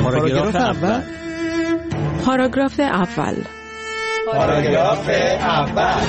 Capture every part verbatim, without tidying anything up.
پاراگراف اول. پاراگراف اول. پاراگراف اول.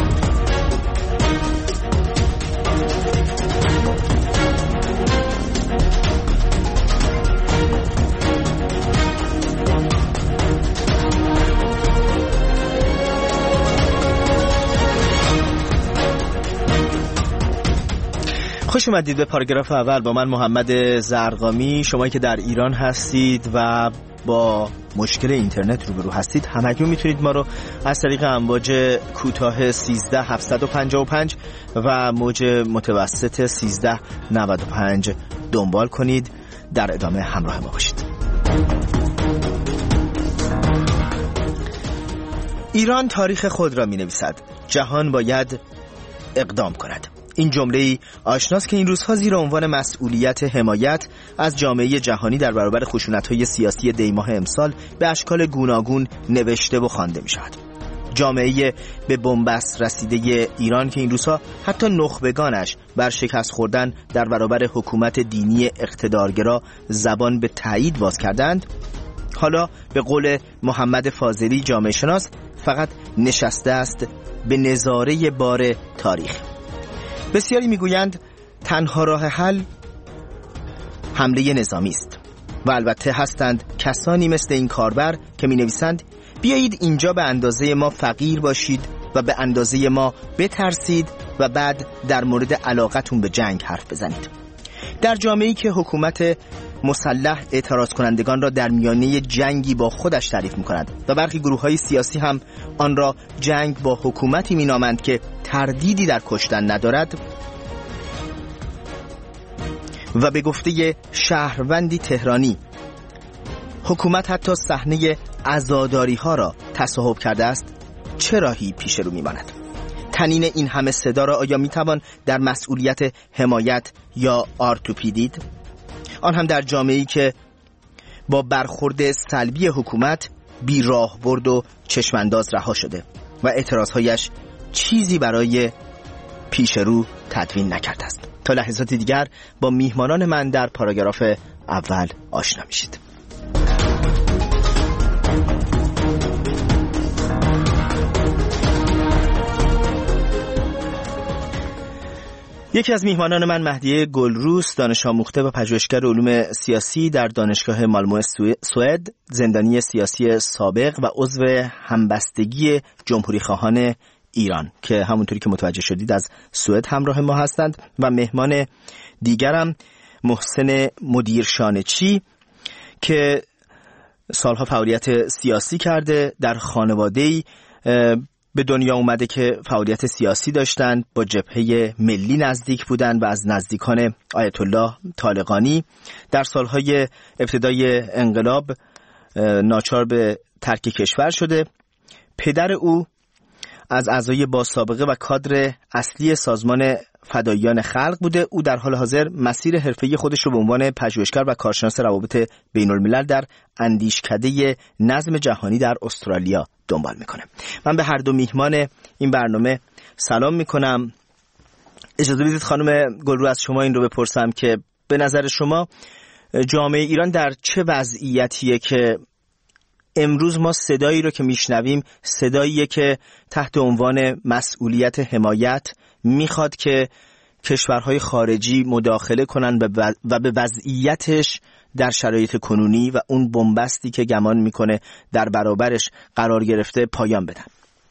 خوش اومدید به پاراگراف اول با من محمد زرقامی. شمایی که در ایران هستید و با مشکل اینترنت روبرو هستید، همکنون میتونید ما رو از طریق امواج کوتاه سیزده هفتصد و پنجاه و پنج و موج متوسط سیزده نود و پنج دنبال کنید. در ادامه همراه ما باشید. ایران تاریخ خود را می نویسد. جهان باید اقدام کند. این جمله‌ای آشناست که این روزها زیر عنوان مسئولیت حمایت از جامعه جهانی در برابر خشونت‌های سیاسی دیماه امسال به اشکال گوناگون نوشته و خوانده می‌شود. جامعه به بنبست رسیده ایران که این روزها حتی نخبگانش بر شکست خوردن در برابر حکومت دینی اقتدارگرا زبان به تایید باز کردند، حالا به قول محمد فاضلی جامعه شناس فقط نشسته است به نظاره بار تاریخ. بسیاری میگویند تنها راه حل حمله نظامی است و البته هستند کسانی مثل این کاربر که می نویسند بیایید اینجا به اندازه ما فقیر باشید و به اندازه ما بترسید و بعد در مورد علاقتون به جنگ حرف بزنید. در جامعه‌ای که حکومت مسلح اعتراض کنندگان را در میانه جنگی با خودش تعریف می کند و برخی گروه‌های سیاسی هم آن را جنگ با حکومتی می نامند که تردیدی در کشتن ندارد و به گفته شهروندی تهرانی حکومت حتی صحنه عزاداری ها را تصاحب کرده است، چه راهی پیش رو می ماند؟ تنین این همه صدا را آیا می توان در مسئولیت حمایت یا آرتوپی دید؟ آن هم در جامعه‌ای که با برخورد سلبی حکومت بی راه برد و چشمانداز رها شده و اعتراضهایش چیزی برای پیش رو تدوین نکرده است. تا لحظات دیگر با میهمانان من در پاراگراف اول آشنا میشید. یکی از میهمانان من مهدی گلروس، دانش آموخته و پژوهشگر علوم سیاسی در دانشگاه مالمو سوئد، زندانی سیاسی سابق و عضو همبستگی جمهوری خواهان ایران که همونطوری که متوجه شدید از سوئد همراه ما هستند، و مهمان دیگرم محسن مدیرشانچی که سالها فعالیت سیاسی کرده، در خانواده‌ای به دنیا اومده که فعالیت سیاسی داشتند، با جبهه ملی نزدیک بودند و از نزدیکان آیت الله طالقانی. در سالهای ابتدای انقلاب ناچار به ترک کشور شده. پدر او از اعضای با سابقه و کادر اصلی سازمان فداییان خلق بوده. او در حال حاضر مسیر حرفه‌ای خودش رو به عنوان پژوهشگر و کارشناس روابط بین‌الملل در اندیشکده نظم جهانی در استرالیا دنبال میکنه. من به هر دو میهمان این برنامه سلام میکنم. اجازه بدید خانم گلرو از شما این رو بپرسم که به نظر شما جامعه ایران در چه وضعیتیه که امروز ما صدایی رو که میشنویم صداییه که تحت عنوان مسئولیت حمایت میخواد که کشورهای خارجی مداخله کنن و به وضعیتش در شرایط کنونی و اون بنبستی که گمان میکنه در برابرش قرار گرفته پایان بدن؟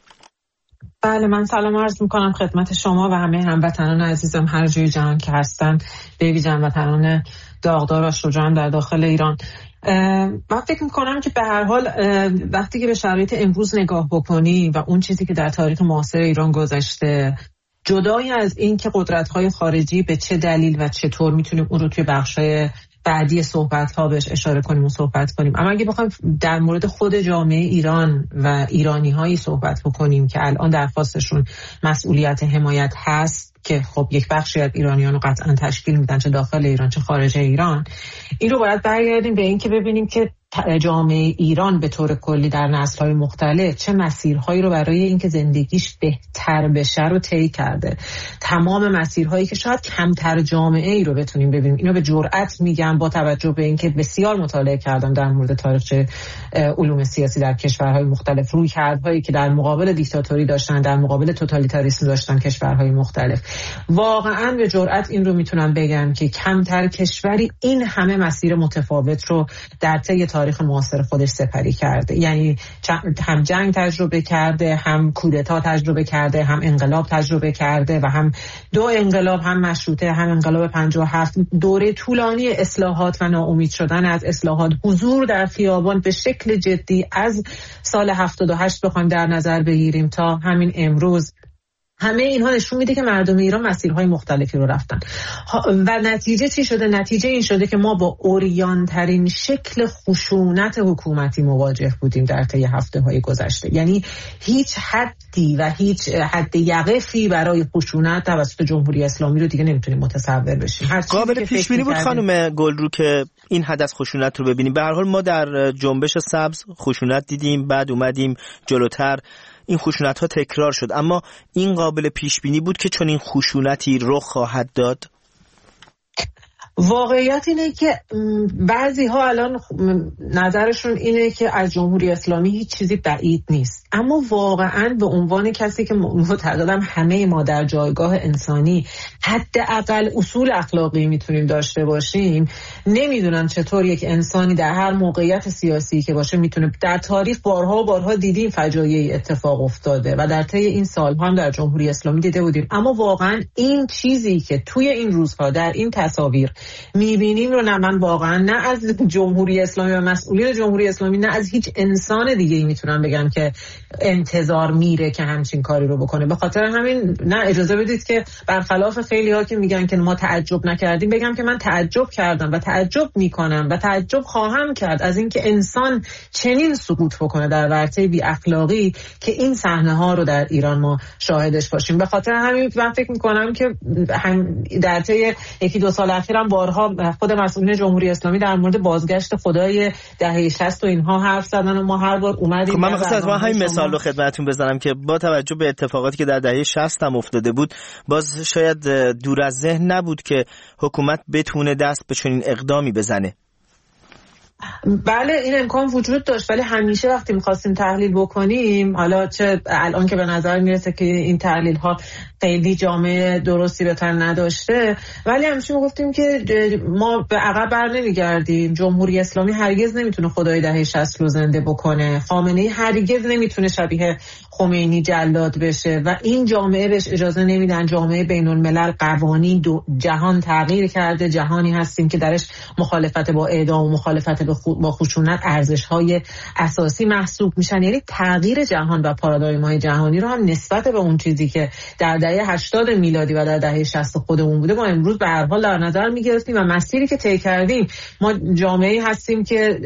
بله، من سلام عرض میکنم خدمت شما و همه هموطنان عزیزم هر جای جهان که هستن، به ویژه هموطنان داغدار و شجاع در داخل ایران. من فکر میکنم که به هر حال وقتی که به شرایط امروز نگاه بکنی و اون چیزی که در تاریخ معاصر ایران گذشته، جدای از این که قدرت‌های خارجی به چه دلیل و چطور، میتونیم اون رو توی بخشای بعدی صحبت‌ها بهش اشاره کنیم و صحبت کنیم. اما اگه بخوایم در مورد خود جامعه ایران و ایرانی‌هایی صحبت بکنیم که الان درخواستشون مسئولیت حمایت هست، که خب یک بخشی از ایرانیان رو قطعا تشکیل میدن، چه داخل ایران چه خارج ایران، این رو باید برگردیم به این که ببینیم که جامعه ایران به طور کلی در نسل‌های مختلف چه مسیرهایی رو برای اینکه زندگیش بهتر بشه رو طی کرده. تمام مسیرهایی که شاید کمتر جامعه ای رو بتونیم ببینیم. اینو به جرئت میگم با توجه به اینکه بسیار مطالعه کردم در مورد تاریخچه علوم سیاسی در کشورهای مختلف، رویکردهایی که در مقابل دیکتاتوری داشتن، در مقابل توتالیتاریسم داشتن کشورهای مختلف. واقعا به جرئت این رو میتونم بگم که کمتر کشوری این همه مسیر متفاوت رو در طی تاریخ معاصر خودش سپری کرده. یعنی هم جنگ تجربه کرده، هم کودتا تجربه کرده، هم انقلاب تجربه کرده و هم دو انقلاب، هم مشروطه، هم انقلاب پنجاه و هفت. دوره طولانی اصلاحات و ناامید شدن از اصلاحات، حضور در خیابان به شکل جدی از سال هفتاد و هشت بخوایم در نظر بگیریم تا همین امروز، همه اینها نشون میده که مردم ایران مسیرهای مختلفی رو رفتن و نتیجه چی شده؟ نتیجه این شده که ما با اوریانترین شکل خشونت حکومتی مواجه بودیم در طی هفته های گذشته. یعنی هیچ حدی و هیچ حد یقفی برای خشونت توسط جمهوری اسلامی رو دیگه نمیتونیم متصور بشیم. قابل پیش بینی بود خانم گلرو که این حد از خشونت رو ببینیم. به هر حال ما در جنبش سبز خشونت دیدیم، بعد اومدیم جلوتر این خشونت ها تکرار شد، اما این قابل پیش بینی بود که چون این خشونتی رخ خواهد داد؟ واقعیت اینه که بعضی ها الان نظرشون اینه که از جمهوری اسلامی هیچ چیزی بعید نیست، اما واقعا به عنوان کسی که معتقدم همه ما در جایگاه انسانی حداقل اصول اخلاقی میتونیم داشته باشیم، نمیدونم چطور یک انسانی در هر موقعیت سیاسی که باشه میتونه. در تاریخ بارها و بارها دیدیم فجایعی اتفاق افتاده و در طی این سالها هم در جمهوری اسلامی دیده بودیم، اما واقعا این چیزی که توی این روزها در این تصاویر میبینیم رو نه من واقعا نه از جمهوری اسلامی و مسئولین جمهوری اسلامی نه از هیچ انسان دیگه ای میتونم بگم که انتظار میره که همچین کاری رو بکنه. به خاطر همین نه اجازه بدید که برخلاف خیلی ها که میگن که ما تعجب نکردیم، بگم که من تعجب کردم و تعجب میکنم و تعجب خواهم کرد از اینکه انسان چنین سقوط بکنه در ورطه بی اخلاقی که این صحنه ها رو در ایران ما شاهدش باشیم. به خاطر همین من فکر میکنم که هم در طی یکی دو سال اخیرم بارها خود مسئولین جمهوری اسلامی در مورد بازگشت خدای دهه شصت و اینها حرف زدن و ما هر بار اومدیم. خب من می‌خواستم از همین مثال رو خدمتتون بزنم که با توجه به اتفاقاتی که در دهه شصت هم افتاده بود، باز شاید دور از ذهن نبود که حکومت بتونه دست به چنین اقدامی بزنه. بله این امکان وجود داشت، ولی همیشه وقتی می‌خواستیم تحلیل بکنیم، حالا چه الان که به نظر میرسه که این تحلیل ها خیلی جامعه درستی به تن نداشته، ولی همیشه میگفتیم که ما به عقب بر نمیگردیم. جمهوری اسلامی هرگز نمیتونه خدای دهه شصت رو زنده بکنه، خامنه‌ای هرگز نمیتونه شبیه خمینی جلاد بشه و این جامعه بهش اجازه نمیدن. جامعه بین الملل قوانین دو جهان تغییر کرده، جهانی هستیم که درش مخالفت با اعدام و مخالفت با خشونت ارزش‌های اساسی محسوب میشن. یعنی تغییر جهان و پارادایم‌های جهانی رو هم نسبت به اون چیزی که در دهه هشتاد میلادی و در دهه شصت خودمون بوده ما امروز به هر حال در نظر میگرفتیم و مسیری که طی کردیم. ما جامعه‌ای هستیم که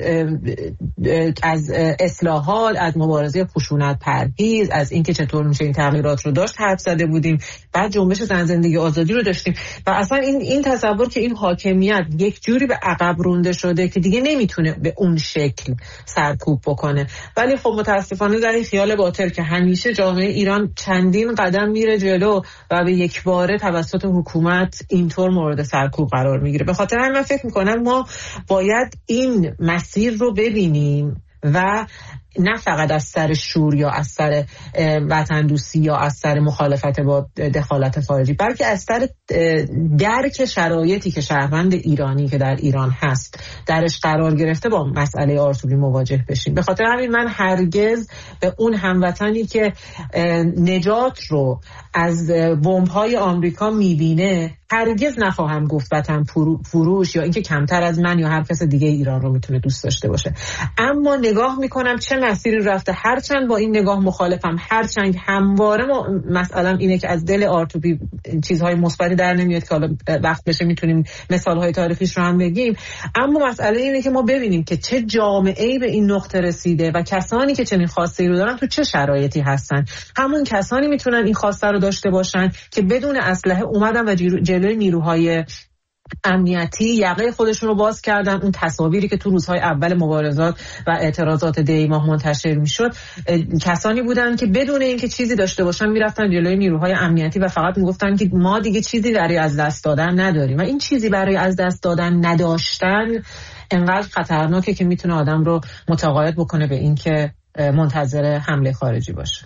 از اصلاحات، از مبارزه خشونت پرهیز، از اینکه چطور میشه این تغییرات رو داشت حرف زده بودیم. بعد جنبش زن زندگی آزادی رو داشتیم و اصلا این این تصور که این حاکمیت یک جوری به عقب رونده شده که دیگه نمیتونه به اون شکل سرکوب بکنه. ولی خب متاسفانه در این خیال باطل که همیشه جامعه ایران چندین قدم میره جلو و به یک باره توسط حکومت اینطور مورد سرکوب قرار میگیره. به خاطر همین من فکر میکنم ما باید این مسیر رو ببینیم و نه فقط از سر شور یا از سر وطن دوستی یا از سر مخالفت با دخالت خارجی، بلکه از سر درک شرایطی که شهروند ایرانی که در ایران هست درش قرار گرفته با مسئله آرتوبی مواجه بشیم. به خاطر همین من هرگز به اون هموطنی که نجات رو از بمب‌های آمریکا میبینه هرگز نخواهم گفت وطن فروش یا اینکه کمتر از من یا هر کس دیگه ایران رو میتونه دوست داشته باشه، اما نگاه میکنم چه مسیری رفته. هرچند با این نگاه مخالفم، هرچند همواره مسئله‌ام اینه که از دل آرتوبی چیزهای مثبتی در نمیاد که حالا وقت بشه میتونیم مثالهای تاریخیش رو هم بگیم، اما مسئله اینه که ما ببینیم که چه جامعه‌ای به این نقطه رسیده و کسانی که چنین خواسته‌ای رو دارن تو چه شرایطی هستن. همون کسانی میتونن این خواسته رو داشته باشن که بدون اسلحه اومدن و جلوی نیروهای امنیتی یقه خودشون رو باز کردن. اون تصاویری که تو روزهای اول مبارزات و اعتراضات دی ماه منتشر میشد، کسانی بودن که بدون اینکه چیزی داشته باشن میرفتن جلوی نیروهای امنیتی و فقط میگفتن که ما دیگه چیزی برای از دست دادن نداریم. و این چیزی برای از دست دادن نداشتن انقدر خطرناکه که میتونه آدم رو متقاعد بکنه به اینکه منتظر حمله خارجی باشه.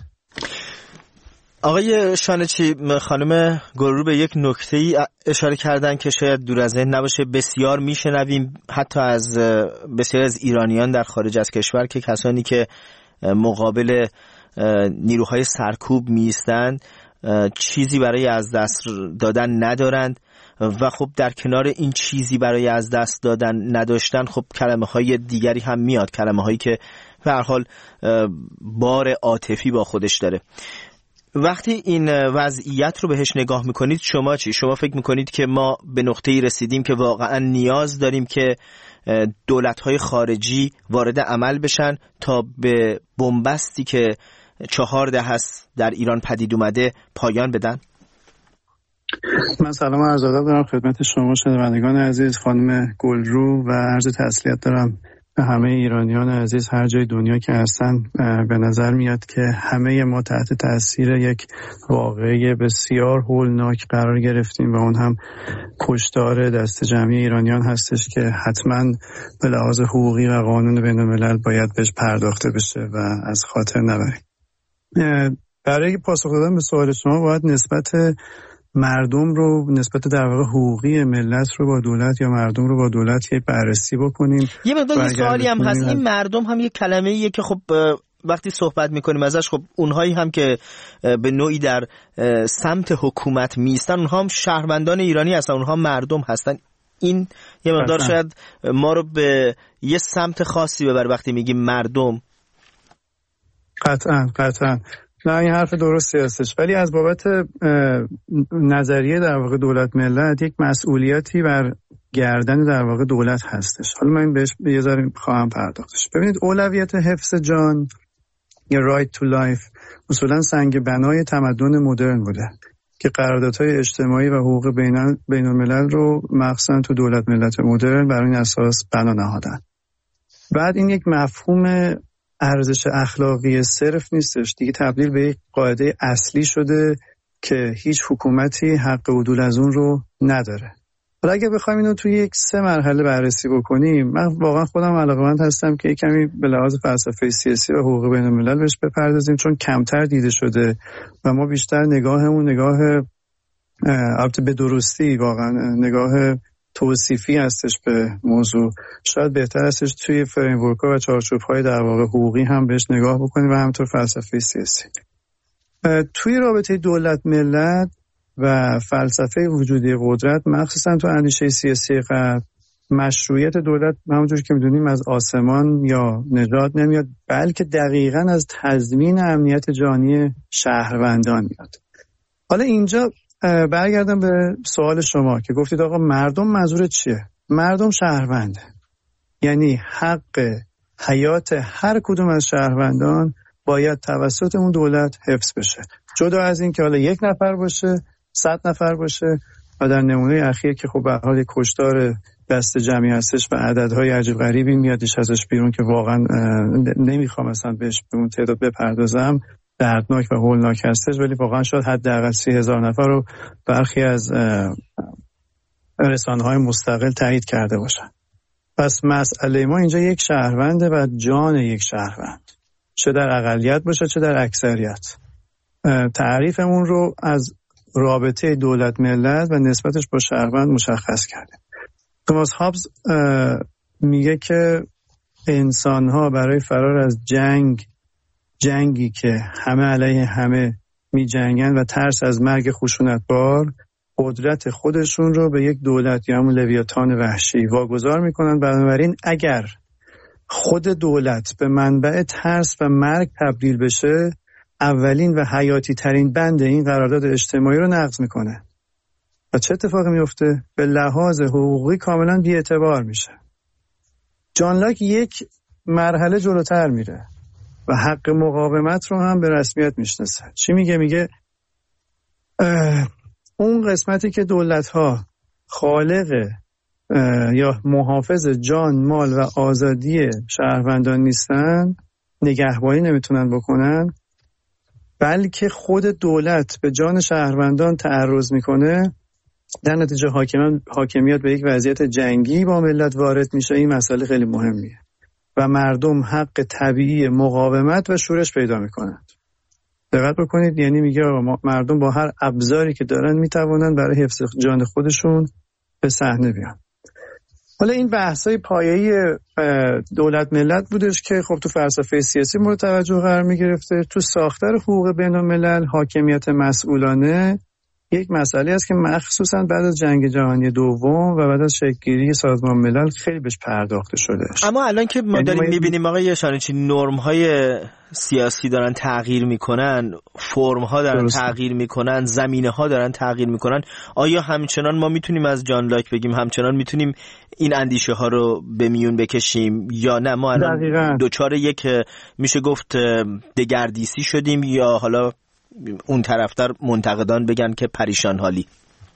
آقای شانچی، خانم گلرو به یک نکته‌ای اشاره کردن که شاید دور از ذهن نباشه. بسیار میشنویم حتی از بسیار از ایرانیان در خارج از کشور که کسانی که مقابل نیروهای سرکوب میستند چیزی برای از دست دادن ندارند و خب در کنار این چیزی برای از دست دادن نداشتن خب کلمه های دیگری هم میاد، کلمه هایی که به هر حال بار عاطفی با خودش داره. وقتی این وضعیت رو بهش نگاه میکنید شما چی؟ شما فکر میکنید که ما به نقطه‌ای رسیدیم که واقعا نیاز داریم که دولت‌های خارجی وارد عمل بشن تا به بنبستی که چهار دهه است در ایران پدید اومده پایان بدن؟ من سلام و عرض ادب دارم خدمت شما شنوندگان عزیز، خانم گلرو، و عرض تسلیت دارم به همه ایرانیان عزیز هر جای دنیا که هستن. به نظر میاد که همه ما تحت تاثیر یک واقعه بسیار هولناک قرار گرفتیم و اون هم کشتار دست جمعی ایرانیان هستش که حتما به لحاظ حقوقی و قانون بین الملل باید بهش پرداخته بشه و از خاطر نبریم. برای پاسخ دادن به سوال شما باید نسبت مردم رو، نسبت در واقع حقوقی ملت رو با دولت یا مردم رو با دولت یه بررسی بکنیم. یه مقدار یه سوالی هم هست، این مردم هم یه کلمه ایه که خب وقتی صحبت میکنیم ازش، خب اونهایی هم که به نوعی در سمت حکومت میستن اونها هم شهروندان ایرانی هستن، اونها مردم هستن. این یه مقدار شاید ما رو به یه سمت خاصی ببره وقتی میگیم مردم. قطعا قطعا نه، این حرف درستی هستش، ولی از بابت نظریه در واقع دولت ملت یک مسئولیتی بر گردن در واقع دولت هستش. حالا من بهش یه ذره خواهم پرداختش. ببینید، اولویت حفظ جان یا رایت تو لایف اصولا سنگ بنای تمدن مدرن بوده که قراردادهای اجتماعی و حقوق بین بین الملل رو مخصوصا تو دولت ملت مدرن بر این اساس بنا نهادن. بعد این یک مفهوم ارزش اخلاقی صرف نیستش دیگه، تبدیل به یک قاعده اصلی شده که هیچ حکومتی حق عدول از اون رو نداره. حالا اگه بخوایم اینو توی یک سه مرحله بررسی بکنیم، من واقعا خودم علاقه‌مند هستم که کمی به لحاظ فلسفه سیاسی و حقوق بین الملل بهش بپردازیم، چون کمتر دیده شده و ما بیشتر نگاهمون نگاه البته به درستی واقعا نگاه توصیفی هستش به موضوع. شاید بهتر هستش توی فریمورک‌ها و چارچوب‌های در واقع حقوقی هم بهش نگاه بکنیم و همینطور فلسفه سیاسی. توی رابطه دولت ملت و فلسفه وجودی قدرت، مخصوصا تو اندیشه سیاسی غرب، مشروعیت دولت همونجور که می‌دونیم از آسمان یا نژاد نمیاد، بلکه دقیقاً از تضمین امنیت جانی شهروندان میاد. حالا اینجا برگردم به سوال شما که گفتید آقا مردم منظور چیه؟ مردم شهرونده، یعنی حق حیات هر کدوم از شهروندان باید توسط اون دولت حفظ بشه، جدا از این که حالا یک نفر باشه، صد نفر باشه. و در نمونه اخیر که خب به حال کشتار دست جمعی هستش و عددهای عجیب غریبی میادش ازش بیرون که واقعا نمیخوام مثلا بهش به اون تعداد بپردازم، دردناک و هولناک هستش، ولی واقعا شاید حداقل سی هزار نفر رو برخی از رسانه‌های مستقل تایید کرده باشن. پس مسئله ما اینجا یک شهرونده و جان یک شهروند، چه در اقلیت باشه چه در اکثریت. تعریفمون رو از رابطه دولت ملت و نسبتش با شهروند مشخص کرده. توماس هابز میگه که انسان‌ها برای فرار از جنگ جنگی که همه علیه همه می جنگن و ترس از مرگ خشونتبار، قدرت خودشون رو به یک دولت یا همون لویاتان وحشی واگذار میکنن. بنابراین اگر خود دولت به منبع ترس و مرگ تبدیل بشه، اولین و حیاتی ترین بند این قرارداد اجتماعی رو نقض میکنه و چه اتفاقی میفته؟ به لحاظ حقوقی کاملا بی‌اعتبار میشه. جان لاک یک مرحله جلوتر میره و حق مقاومت رو هم به رسمیت میشناسه. چی میگه؟ میگه اون قسمتی که دولت‌ها خالق یا محافظ جان، مال و آزادی شهروندان نیستن، نگهبانی نمیتونن بکنن، بلکه خود دولت به جان شهروندان تعرض میکنه، در نتیجه حاکمان حاکمیت به یک وضعیت جنگی با ملت وارد میشه. این مسئله خیلی مهمیه و مردم حق طبیعی مقاومت و شورش پیدا میکنند. دقت بکنید، یعنی میگه مردم با هر ابزاری که دارن میتوانن برای حفظ جان خودشون به صحنه بیان. حالا این بحثای پایه‌ای دولت ملت بودش که خب تو فلسفه سیاسی مورد توجه قرار میگرفته. تو ساختار حقوق بین‌الملل حاکمیت مسئولانه یک مسئله است که مخصوصا بعد از جنگ جهانی دوم و بعد از شکل‌گیری سازمان ملل خیلی بهش پرداخته شده. اما الان که ما داریم می‌بینیم آقای شانچی نرم‌های سیاسی دارن تغییر میکنن، فرم‌ها دارن درست. تغییر میکنن، زمینه‌ها دارن تغییر میکنن، آیا همچنان ما میتونیم از جان لاک بگیم همچنان میتونیم این اندیشه ها رو به میون بکشیم یا نه ما الان دوچار یک میشه گفت دگردیسی شدیم یا حالا اون طرفدار منتقدان بگن که پریشان حالی؟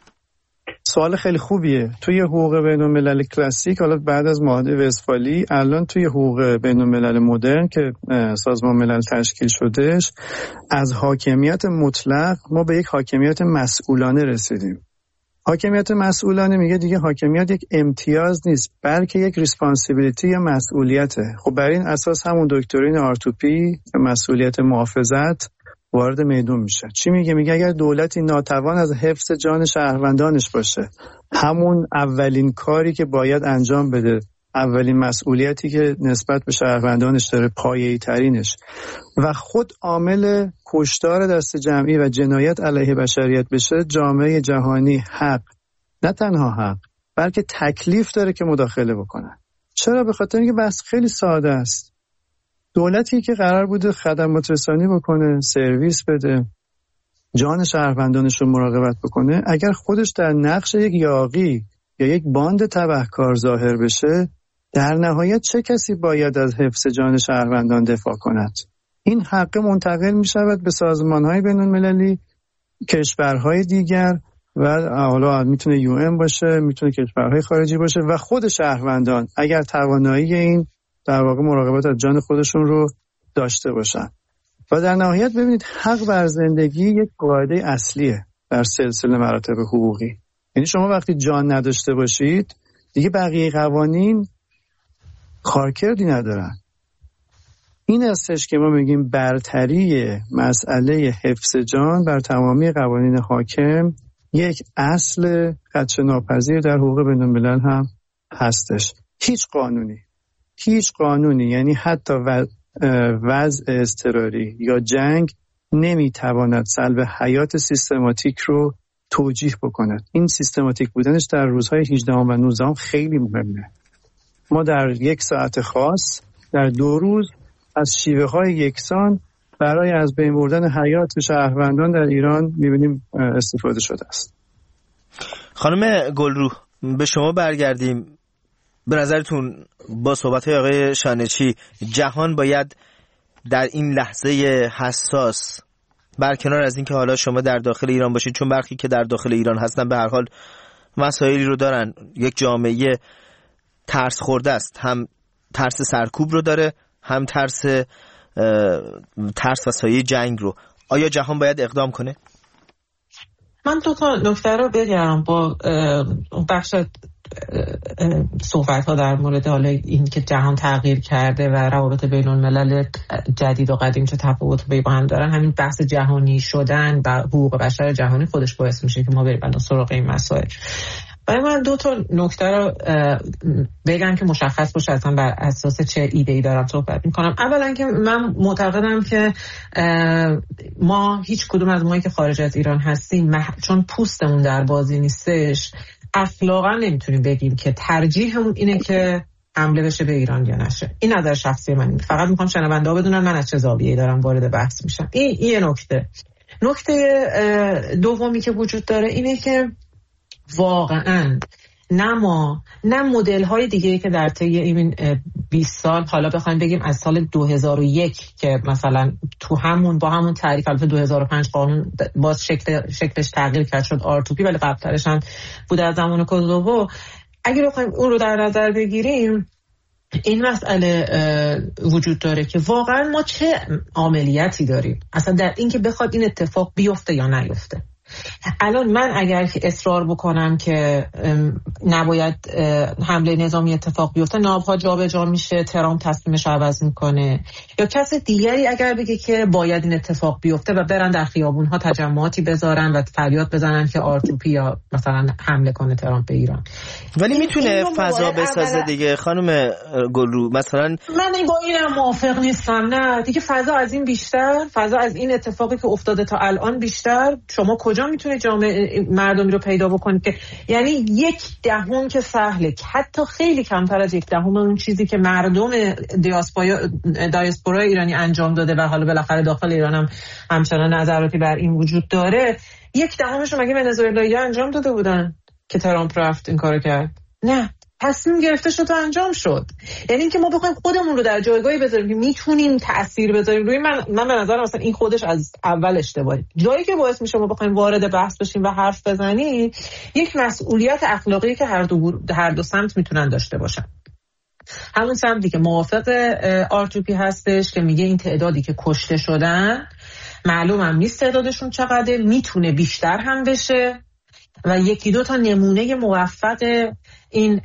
سوال خیلی خوبیه. توی حقوق بین‌الملل کلاسیک، حالا بعد از معاهده وستفالی، الان توی حقوق بین‌الملل مدرن که سازمان ملل تشکیل شدهش، از حاکمیت مطلق ما به یک حاکمیت مسئولانه رسیدیم. حاکمیت مسئولانه میگه دیگه حاکمیت یک امتیاز نیست، بلکه یک ریسپانسیبیلیتی یا مسئولیته. خب بر این اساس همون دکترین آر تو پی مسئولیت محافظت وارد میدون میشه. چی میگه؟ میگه اگر دولتی ناتوان از حفظ جان شهروندانش باشه، همون اولین کاری که باید انجام بده، اولین مسئولیتی که نسبت به شهروندانش داره، پایه‌ای ترینش، و خود عامل کشتار دست جمعی و جنایت علیه بشریت بشه، جامعه جهانی حق، نه تنها حق، بلکه تکلیف داره که مداخله بکنه. چرا؟ به خاطر اینکه بحث خیلی ساده است. دولتی که قرار بوده خدمات رسانی بکنه، سرویس بده، جان شهروندانش رو مراقبت بکنه، اگر خودش در نقش یک یاغی یا یک باند تبهکار ظاهر بشه، در نهایت چه کسی باید از حفظ جان شهروندان دفاع کند؟ این حق منتقل می شود به سازمان‌های بین‌المللی، کشورهای دیگر و حالا میتونه یو ام باشه، میتونه کشورهای خارجی باشه و خود شهروندان اگر توانایی این در واقع مراقبت از جان خودشون رو داشته باشن. و در نهایت ببینید حق بر زندگی یک قاعده اصلیه در سلسله مراتب حقوقی. یعنی شما وقتی جان نداشته باشید دیگه بقیه قوانین کارکردی ندارن. این هستش که ما میگیم برتری مسئله حفظ جان بر تمامی قوانین حاکم یک اصل خدشه ناپذیر در حقوق بین‌الملل هم هستش. هیچ قانونی هیچ قانونی یعنی حتی وضع اضطراری یا جنگ نمیتواند سلب حیات سیستماتیک رو توجیه بکند. این سیستماتیک بودنش در روزهای هجدهم و نوزدهم خیلی مهمه. ما در یک ساعت خاص در دو روز از شیوه های یکسان برای از بین بردن حیات شهروندان در ایران میبینیم استفاده شده است. خانم گلرو، به شما برگردیم. به نظرتون با صحبت‌های آقای شانچی جهان باید در این لحظه حساس، برکنار از اینکه حالا شما در داخل ایران باشید، چون برخی که در داخل ایران هستن به هر حال مسائلی رو دارن، یک جامعه ترس خورده است، هم ترس سرکوب رو داره، هم ترس ترس و سایه جنگ رو. آیا جهان باید اقدام کنه؟ من دو تا نکته رو بگم با بخش صحبت ها در مورد حالا این که جهان تغییر کرده و روابط بین الملل جدید و قدیم چه تفاوت با هم دارن. همین بحث جهانی شدن و حقوق بشر جهانی خودش باعث میشه که ما بریم الان سراغ این مسائل. برای من دو تا نکته رو بگم که مشخص باشه اصلا بر اساس چه ایده‌ای دارم صحبت میکنم. اولا که من معتقدم که ما هیچ کدوم از مایی که خارج از ایران هستیم چون پوستمون در بازی نیستش اخلاقا نمیتونیم بگیم که ترجیحمون اینه که حمله بشه به ایران یا نشه. این نظر شخصی منه. فقط میخوام شنونده ها بدونن من از چه زاویه‌ای دارم وارد بحث میشم. این یه نکته. نکته دومی که وجود داره اینه که واقعاً نه ما نه مدل های دیگه که در طی این بیست سال، حالا بخوایم بگیم از سال دو هزار و یک که مثلا تو همون با همون تعریف، البته دو هزار و پنج قانون باز شکل شکلش تغییر کرد شد آر تو پی، ولی قبلترش هم بود از زمان کوزوو. اگه بخوایم اون رو در نظر بگیریم، این مسئله وجود داره که واقعا ما چه عاملیتی داریم اصلا در این که بخواد این اتفاق بیفته یا نیفته. الان من اگر که اصرار بکنم که نباید حمله نظامی اتفاق بیفته، نابها جا به جا میشه، ترامپ تصمیمش عوض میکنه، یا کس دیگری اگر بگه که باید این اتفاق بیفته و برن در خیابونها تجمعاتی بذارن و فریاد بزنن که آر تو پی یا مثلا حمله کنه ترامپ به ایران. ولی میتونه فضا بسازه دیگه خانم گلرو. مثلا من با اینم موافق نیستم. نه دیگه، فضا از این بیشتر، فضا از این اتفاقی که افتاده تا الان بیشتر. شما کجا میتونه جامعه مردمی رو پیدا بکنید که یعنی یک دهم که سهله، حتی خیلی کمتر از یک دهم اون چیزی که مردم دیاسپورا ایرانی انجام داده و حالا بالاخره داخل ایران هم همچنان نظراتی بر این وجود داره، یک دهمش رو مگه ونزوئلایی انجام داده بودن که ترامپ رفت این کارو کرد؟ نه، تصمیم گرفته شد و انجام شد. یعنی اینکه ما بخوایم خودمون رو در جایگاهی بذاریم که میتونیم تأثیر بذاریم روی من من به نظر مثلا این خودش از اول اشتباهه. جایی که باعث میشه ما بخوایم وارد بحث بشیم و حرف بزنیم، یک مسئولیت اخلاقی که هر دو هر دو سمت میتونن داشته باشن. همون سمتی که موافق آر تو پی هستش که میگه این تعدادی که کشته شدن معلوم هم نیست تعدادشون چقدره، میتونه بیشتر هم بشه و یکی دو تا نمونه موفق این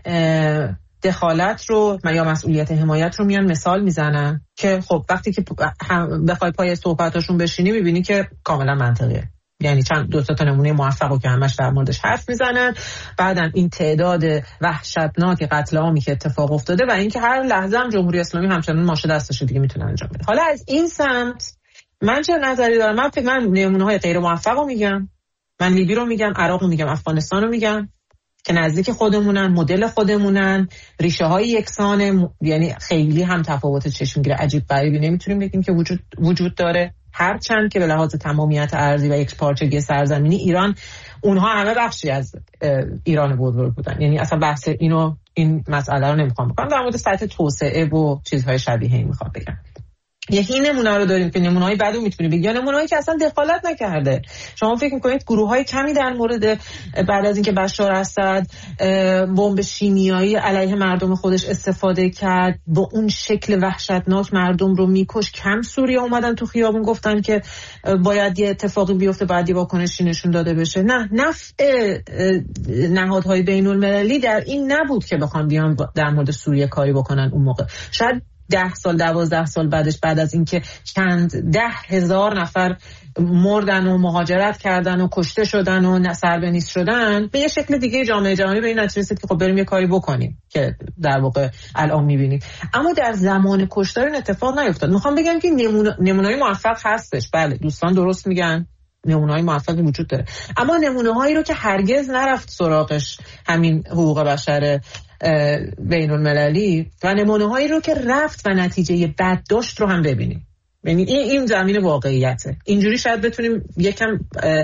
دخالت رو یا مسئولیت حمایت رو میان مثال میزنن که خب وقتی که بخوای پای صحبتاشون بشینی میبینی که کاملا منطقیه. یعنی چند دو تا نمونه موفق رو که همش در موردش حرف میزنن، بعدم این تعداد وحشتناک قتل عامی که اتفاق افتاده و اینکه هر لحظه هم جمهوری اسلامی همچنان ماشه دستش دیگه میتونه انجام بده. حالا از این سمت من چه نظری دارم؟ من فکر من نمونه های غیر موفق رو میگم، من لیبی رو میگم، عراق رو میگم، افغانستان رو میگم که نزدیک خودمونن، مدل خودمونن، ریشه های یکسانه، یعنی خیلی هم تفاوت چشمگیر عجیب غریبی نمیتونیم بگیم که وجود وجود داره، هرچند که به لحاظ تمامیت ارضی و یک پارچگی سرزمینی ایران، اونها همه بخشی از ایران بزرگ بودن. یعنی اصلا بحث اینو این مسئله رو نمیخوام بکنم، در مورد سطح توسعه و چیزهای شبیه این میخوام بگم. یکی نمونه رو داریم که نمونه‌های بعدو میتونی بگی، یا نمونه‌هایی که اصلا دخالت نکرده. شما فکر می‌کنید گروه‌های کمی در مورد بعد از اینکه بشار اسد بمب شیمیایی علیه مردم خودش استفاده کرد، با اون شکل وحشتناک مردم رو میکش، کم سوریه اومدن تو خیابون گفتن که باید یه اتفاقی بیفته، بعد یه واکنشی نشون داده بشه؟ نه، نفع نهادهای بین‌المللی در این نبود که بخوام بیان در مورد سوریه کاری بکنن اون موقع. شاید ده سال دوازده سال بعدش، بعد از اینکه چند ده هزار نفر مردن و مهاجرت کردن و کشته شدن و سربنیست شدن، به یه شکل دیگه جامعه جهانی به این نتیجه رسید که خب بریم یه کاری بکنیم که در واقع الان می‌بینیم. اما در زمان کشتار این اتفاق نیفتاد. میخوام بگم که نمونه نمونه‌های موفق هستش، بله دوستان درست میگن، نمونه‌های موفقی وجود داره، اما نمونه‌هایی رو که هرگز نرفت سراغش همین حقوق بشر بین المللی و نمونه هایی رو که رفت و نتیجه بد داشت رو هم ببینیم. یعنی این این زمین واقعیته. اینجوری شاید بتونیم یکم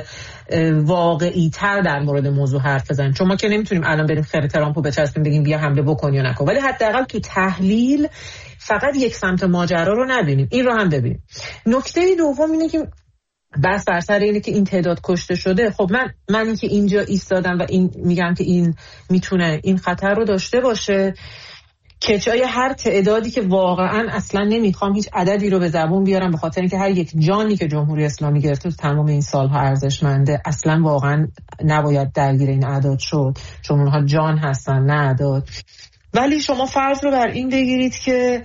واقعی تر در مورد موضوع حرف بزنیم، چون ما که نمیتونیم الان بریم خیر ترامپو بچسبیم بگیم بیا حمله بکن یا نکن، ولی حداقل تو تحلیل فقط یک سمت ماجرا رو نبینیم، این رو هم ببینیم. نکته دوم اینه که بس بر سر اینه که این تعداد کشته شده. خب من من اینکه اینجا ایستادم و این میگم که این میتونه این خطر رو داشته باشه که جای هر تعدادی که واقعا اصلا نمیخوام هیچ عددی رو به زبون بیارم، به خاطر اینکه هر یک جانی که جمهوری اسلامی گرفته تو تمام این سالها ارزشمنده، اصلا واقعا نباید درگیر این اعداد شد، چون اونها جان هستن نه اعداد. ولی شما فرض رو بر این بگیرید که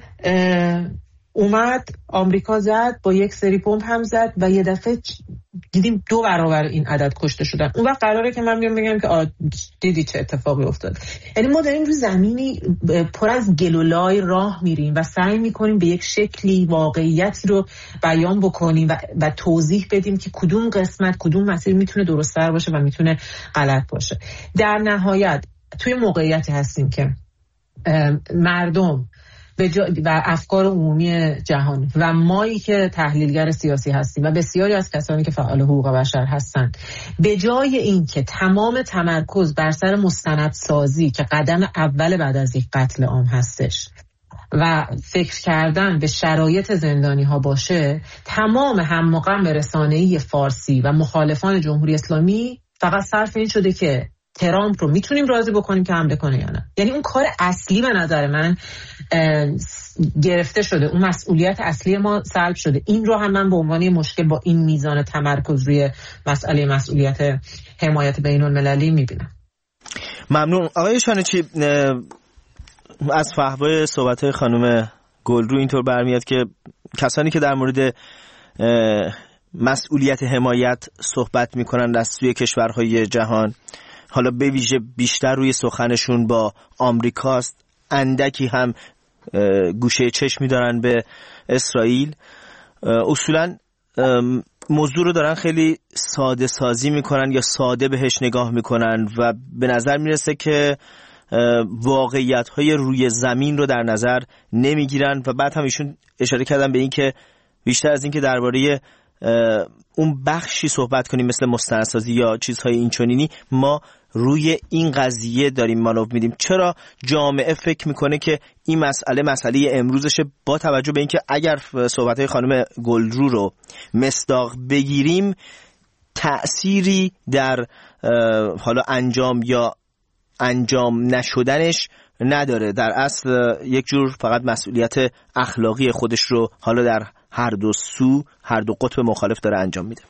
اومد آمریکا زد، با یک سری بمب هم زد و یه دفعه دیدیم دو برابر این عدد کشته شدن. اون وقت قراره که من بیام بگم که آه دیدی چه اتفاقی افتاد. یعنی ما داریم رو زمینی پر از گل و لای راه میریم و سعی میکنیم به یک شکلی واقعیتی رو بیان بکنیم و, و توضیح بدیم که کدوم قسمت کدوم مسیر میتونه درست‌تر باشه و میتونه غلط باشه. در نهایت توی موقعیتی هستیم که مردم و افکار عمومی جهان و مایی که تحلیلگر سیاسی هستیم و بسیاری از کسانی که فعال حقوق بشر هستند، به جای اینکه تمام تمرکز بر سر مستندسازی که قدم اول بعد از یک قتل عام هستش و فکر کردن به شرایط زندانی ها باشه، تمام هم مقام به رسانه‌ای فارسی و مخالفان جمهوری اسلامی فقط صرف این شده که ترامپ رو میتونیم راضی بکنیم که حمله کنه یا نه. یعنی اون کار اصلی به نظر من گرفته شده، اون مسئولیت اصلی ما سلب شده. این رو هم من به عنوان مشکل با این میزان تمرکز روی مسئله مسئولیت حمایت بین المللی میبینم. ممنون. آقای شانچی، از فحوای صحبت‌های خانم گلرو اینطور برمیاد که کسانی که در مورد مسئولیت حمایت صحبت میکنن از سوی کشورهای جهان، حالا به ویژه بیشتر روی سخنشون با آمریکاست، اندکی هم گوشه چشمی دارن به اسرائیل، اصولاً موضوع رو دارن خیلی ساده سازی میکنن یا ساده بهش نگاه میکنن و به نظر میرسه که واقعیت‌های روی زمین رو در نظر نمیگیرن. و بعد هم ایشون اشاره کردن به این که بیشتر از این که درباره اون بخشی صحبت کنیم مثل مستندسازی یا چیزهای اینچنینی، ما روی این قضیه داریم مانور میدیم. چرا جامعه فکر میکنه که این مسئله مسئله امروزشه، با توجه به اینکه اگر صحبتهای خانم گلرو رو مصداق بگیریم تأثیری در حالا انجام یا انجام نشدنش نداره، در اصل یک جور فقط مسئولیت اخلاقی خودش رو حالا در هر دو سو، هر دو قطب مخالف داره انجام میده.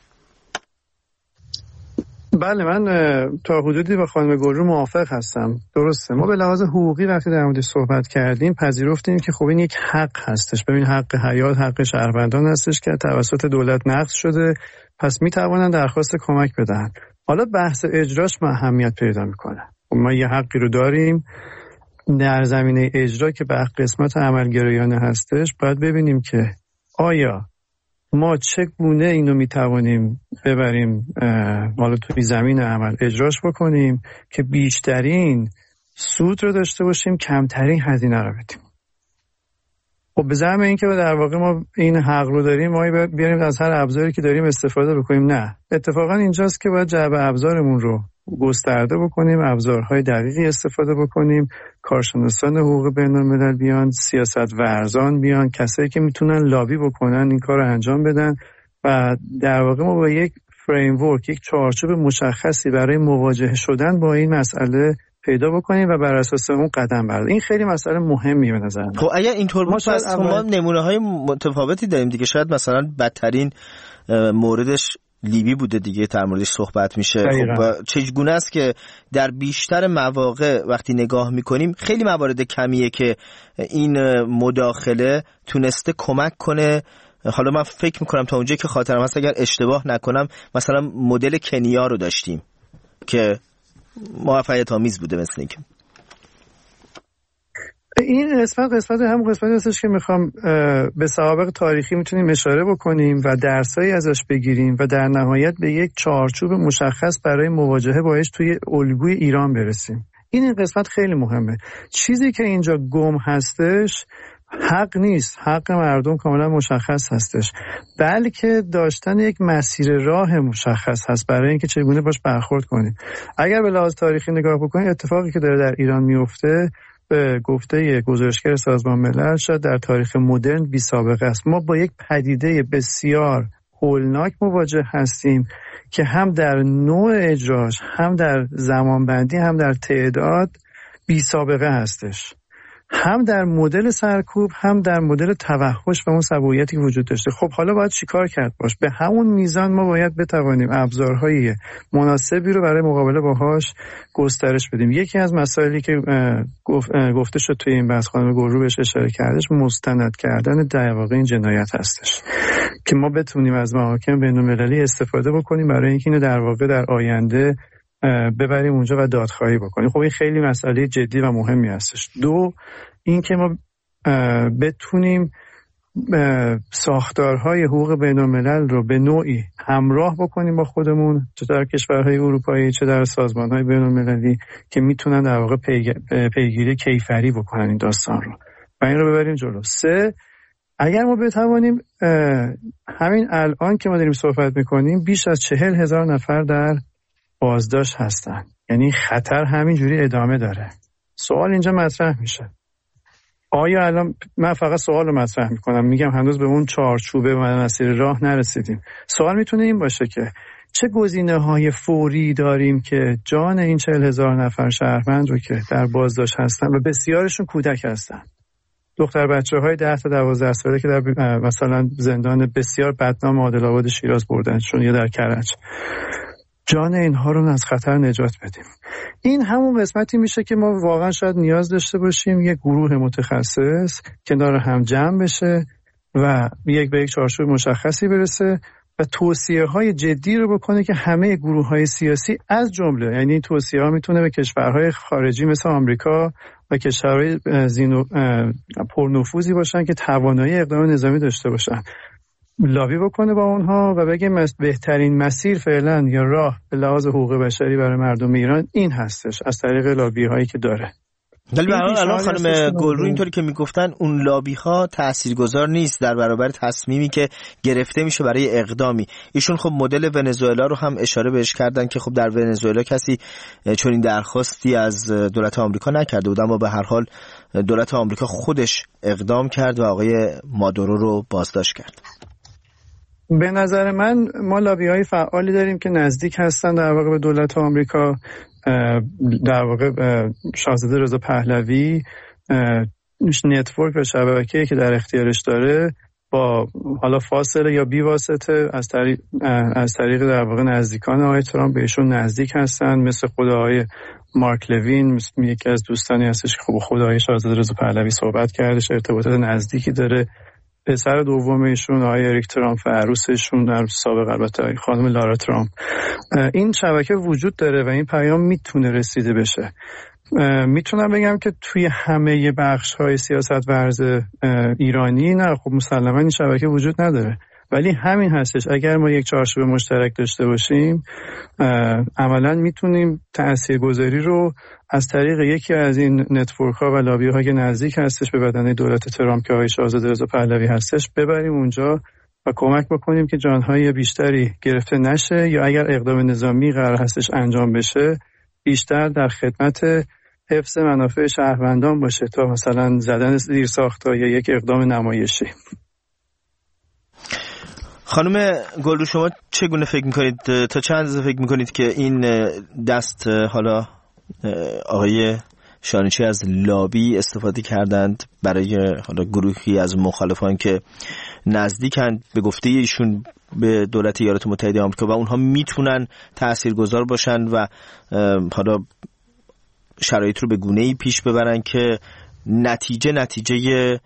بله، من تا حدودی با خانم گلرو موافق هستم. درسته، ما به لحاظ حقوقی وقتی در موردش صحبت کردیم پذیرفتیم که خب این یک حق هستش. ببین، حق حیات حق شهروندان هستش که توسط دولت نقض شده، پس میتوانن درخواست کمک بدن. حالا بحث اجراش اهمیت پیدا میکنه. ما یه حقی رو داریم در زمینه اجرا که به قسمت عملگرایانه هستش، باید ببینیم که آیا ما چگونه اینو میتوانیم ببریم حالا توی زمین عمل اجراش بکنیم که بیشترین سود رو داشته باشیم، کمترین هزینه رو بدیم. خب به زعم این که در واقع ما این حق رو داریم، ما بیاریم از هر ابزاری که داریم استفاده بکنیم. نه، اتفاقا اینجاست که باید جعبه ابزارمون رو گسترده بکنیم، ابزارهای دقیقی استفاده بکنیم، کارشناسان حقوق بین‌الملل بیان، سیاست ورزان بیان، کسایی که میتونن لابی بکنن این کار رو انجام بدن و در واقع ما با یک فریم ورک، یک چارچوب مشخصی برای مواجهه شدن با این مسئله پیدا بکنیم و بر اساس اون قدم برداریم. این خیلی مسئله مهمی به نظر من. خب اگر اینطور بود پس ما نمونه‌های متفاوتی داریم دیگه. شاید مثلا بدترین موردش لیبی بوده دیگه، در موردش صحبت میشه. خب چگونه است که در بیشتر مواقع وقتی نگاه میکنیم خیلی موارد کمیه که این مداخله تونسته کمک کنه. حالا من فکر میکنم تا اونجایی که خاطرم هست اگر اشتباه نکنم مثلا مدل کنیا رو داشتیم که موفقیت آمیز بوده. مثل اینکه این قسمت قسمت هم قسمتی هستش که میخوام به سوابق تاریخی میتونیم اشاره بکنیم و درسایی ازش بگیریم و در نهایت به یک چارچوب مشخص برای مواجهه باهاش توی الگوی ایران برسیم. این قسمت خیلی مهمه. چیزی که اینجا گم هستش حق نیست، حق مردم کاملا مشخص هستش، بلکه داشتن یک مسیر راه مشخص هست برای اینکه چگونه باش برخورد کنیم. اگر به لحاظ تاریخی نگاه بکنیم، اتفاقی که داره در ایران میفته به گفته گزارشگر سازمان ملل شاید در تاریخ مدرن بی سابقه است. ما با یک پدیده بسیار هولناک مواجه هستیم که هم در نوع اجراش، هم در زمانبندی، هم در تعداد بی سابقه هستش، هم در مدل سرکوب، هم در مدل توحش و اون سبویتی که وجود داشته. خب حالا باید چیکار کرد باش؟ به همون میزان ما باید بتوانیم ابزارهای مناسبی رو برای مقابله باهاش گسترش بدیم. یکی از مسائلی که گفته شد توی این بحث، خانم گلرو بهش اشاره کردش، مستند کردن در واقع این جنایت هستش که ما بتونیم از محاکم بین‌المللی استفاده بکنیم برای اینکه اینو در واقع در آینده ببریم اونجا و دادخواهی بکنیم. خب این خیلی مسئله جدی و مهمی هستش. دو، این که ما بتونیم ساختارهای حقوق بین‌الملل رو به نوعی همراه بکنیم با خودمون، چه در کشورهای اروپایی چه در سازمانهای بین‌المللی، که میتونن در واقع پیگیری کیفری بکنن این داستان رو. و این رو ببریم جلو. سه، اگر ما بتوانیم همین الان که ما داریم صحبت میکنیم بیش از چهل هزار نفر در بازداشت هستن، یعنی خطر همینجوری ادامه داره. سوال اینجا مطرح میشه، آیا الان من فقط سوال رو مطرح میکنم، میگم هنوز به اون چارچوبه و مسیر راه نرسیدیم. سوال میتونه این باشه که چه گزینه‌های فوری داریم که جان این چهل هزار نفر شهروند رو که در بازداشت هستن و بسیارشون کودک هستن، دختر بچه‌های ده تا دوازده ساله که در مثلا زندان بسیار بدنام عادل‌آباد شیراز بردنشون یا در کرج، جان اینها رو از خطر نجات بدیم. این همون قسمتی میشه که ما واقعا شاید نیاز داشته باشیم یک گروه متخصص کنار هم جمع بشه و یک به یک چارچوب مشخصی برسه و توصیه‌های جدی رو بکنه که همه گروه‌های سیاسی از جمله، یعنی این توصیه‌ها میتونه به کشورهای خارجی مثل آمریکا و کشورهای زینو پرنفوذی باشن که توانایی اقدام نظامی داشته باشن، لابی بکنه با اونها و بگه بهترین مسیر فعلا یا راه به لحاظ حقوق بشری برای مردم ایران این هستش از طریق لابی هایی که داره. ولی الان خانم گلرو اینطوری که میگفتن اون لابی ها تاثیرگذار نیست در برابر تصمیمی که گرفته میشه برای اقدامی. ایشون خب مدل ونزوئلا رو هم اشاره بهش کردن که خب در ونزوئلا کسی چون این درخواستی از دولت آمریکا نکرده بود، اما به هر حال دولت آمریکا خودش اقدام کرد و آقای مادورو رو بازداشت کرد. به نظر من ما لابی های فعالی داریم که نزدیک هستن در واقع به دولت آمریکا. در واقع شاهزاده رضا پهلوی نتورک و شبکه‌ای که در اختیارش داره با حالا فاصله یا بی واسطه از طریق از طریق در واقع نزدیکان آقای ترامپ بهشون نزدیک هستن، مثل خود آقای مارک لوین، مثل یکی از دوستانی هستش که خب خود آقای شاهزاده رضا پهلوی صحبت کردش، ارتباطات نزدیکی داره. پسر دوم ایشون آقای اریک ترامپ و عروسشون در سابق البته خانم لارا ترامپ، این شبکه وجود داره و این پیام میتونه رسیده بشه. میتونم بگم که توی همه بخش های سیاست ورز ایرانی نه، خب مسلما این شبکه وجود نداره، ولی همین هستش اگر ما یک چارچوب مشترک داشته باشیم عملا میتونیم تاثیرگذاری رو از طریق یکی از این نتورک ها و لابی ها که نزدیک هستش به بدنه دولت ترامپ که آقای شاهزاده رضا پهلوی هستش ببریم اونجا و کمک بکنیم که جانهای بیشتری گرفته نشه، یا اگر اقدام نظامی قرار هستش انجام بشه بیشتر در خدمت حفظ منافع شهروندان باشه تا مثلا زدن زیرساخت‌ها یا یک اقدام نمایشی. خانم گلرو شما چگونه فکر میکنید، تا چند اندازه فکر میکنید که این دست حالا آقای شانچی از لابی استفاده کردند برای حالا گروهی از مخالفان که نزدیکند به گفته ایشون به دولت ایالات متحده آمریکا و اونها میتونن تاثیرگذار باشن و حالا شرایط رو به گونه‌ای پیش ببرن که نتیجه نتیجه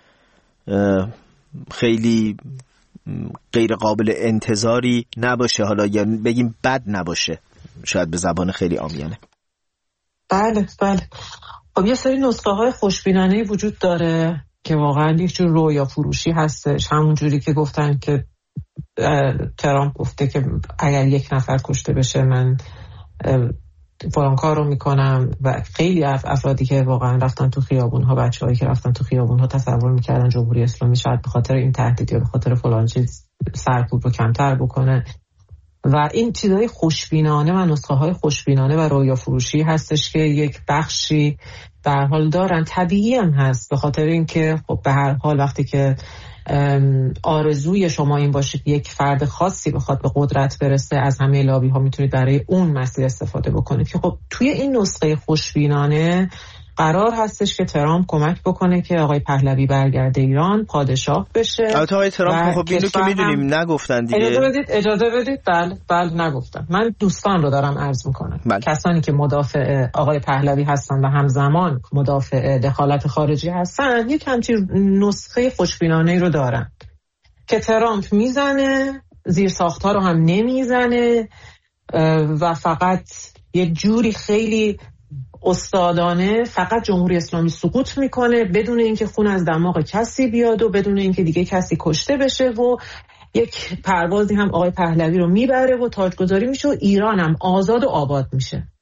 خیلی غیر قابل انتظاری نباشه، حالا یا بگیم بد نباشه، شاید به زبان خیلی عامیانه. بله بله. خب یه سری نسخه های خوشبینانه وجود داره که واقعا یک جور رویا فروشی هستش، همون جوری که گفتن که ترامپ گفته که اگر یک نفر کشته بشه من فلان کار رو میکنم و خیلی افرادی که واقعا رفتن تو خیابون ها، بچه هایی که رفتن تو خیابون ها تصور میکردن جمهوری اسلامی شاید به خاطر این تهدید یا به خاطر فلان چیز سرکوب رو کمتر بکنه و این چیزهای خوشبینانه و نسخه های خوشبینانه و رویا فروشی هستش که یک بخشی به هر حال دارن. طبیعی هم هست به خاطر اینکه خب به هر حال وقتی که آرزوی شما این باشه که یک فرد خاصی بخواد به قدرت برسه از همه لابی ها میتونید برای اون مسیر استفاده بکنید که خب توی این نسخه خوشبینانه قرار هستش که ترامپ کمک بکنه که آقای پهلوی برگرده ایران، پادشاه بشه. البته آقای ترامپ خب اینو که میدونیم نگفتن دیگه. اجازه بدید اجازه بدید بله بله نگفتن. من دوستان رو دارم عرض میکنم. بله. کسانی که مدافع آقای پهلوی هستن و همزمان مدافع دخالت خارجی هستن یک همچین نسخه خوشبینانه رو دارن که ترامپ میزنه، زیر ساخت‌ها رو هم نمیزنه و فقط یه جوری خیلی استادانه فقط جمهوری اسلامی سقوط میکنه بدون اینکه خون از دماغ کسی بیاد و بدون اینکه دیگه کسی کشته بشه و یک پروازی هم آقای پهلوی رو میبره و تاجگذاری میشه و ایران هم آزاد و آباد میشه.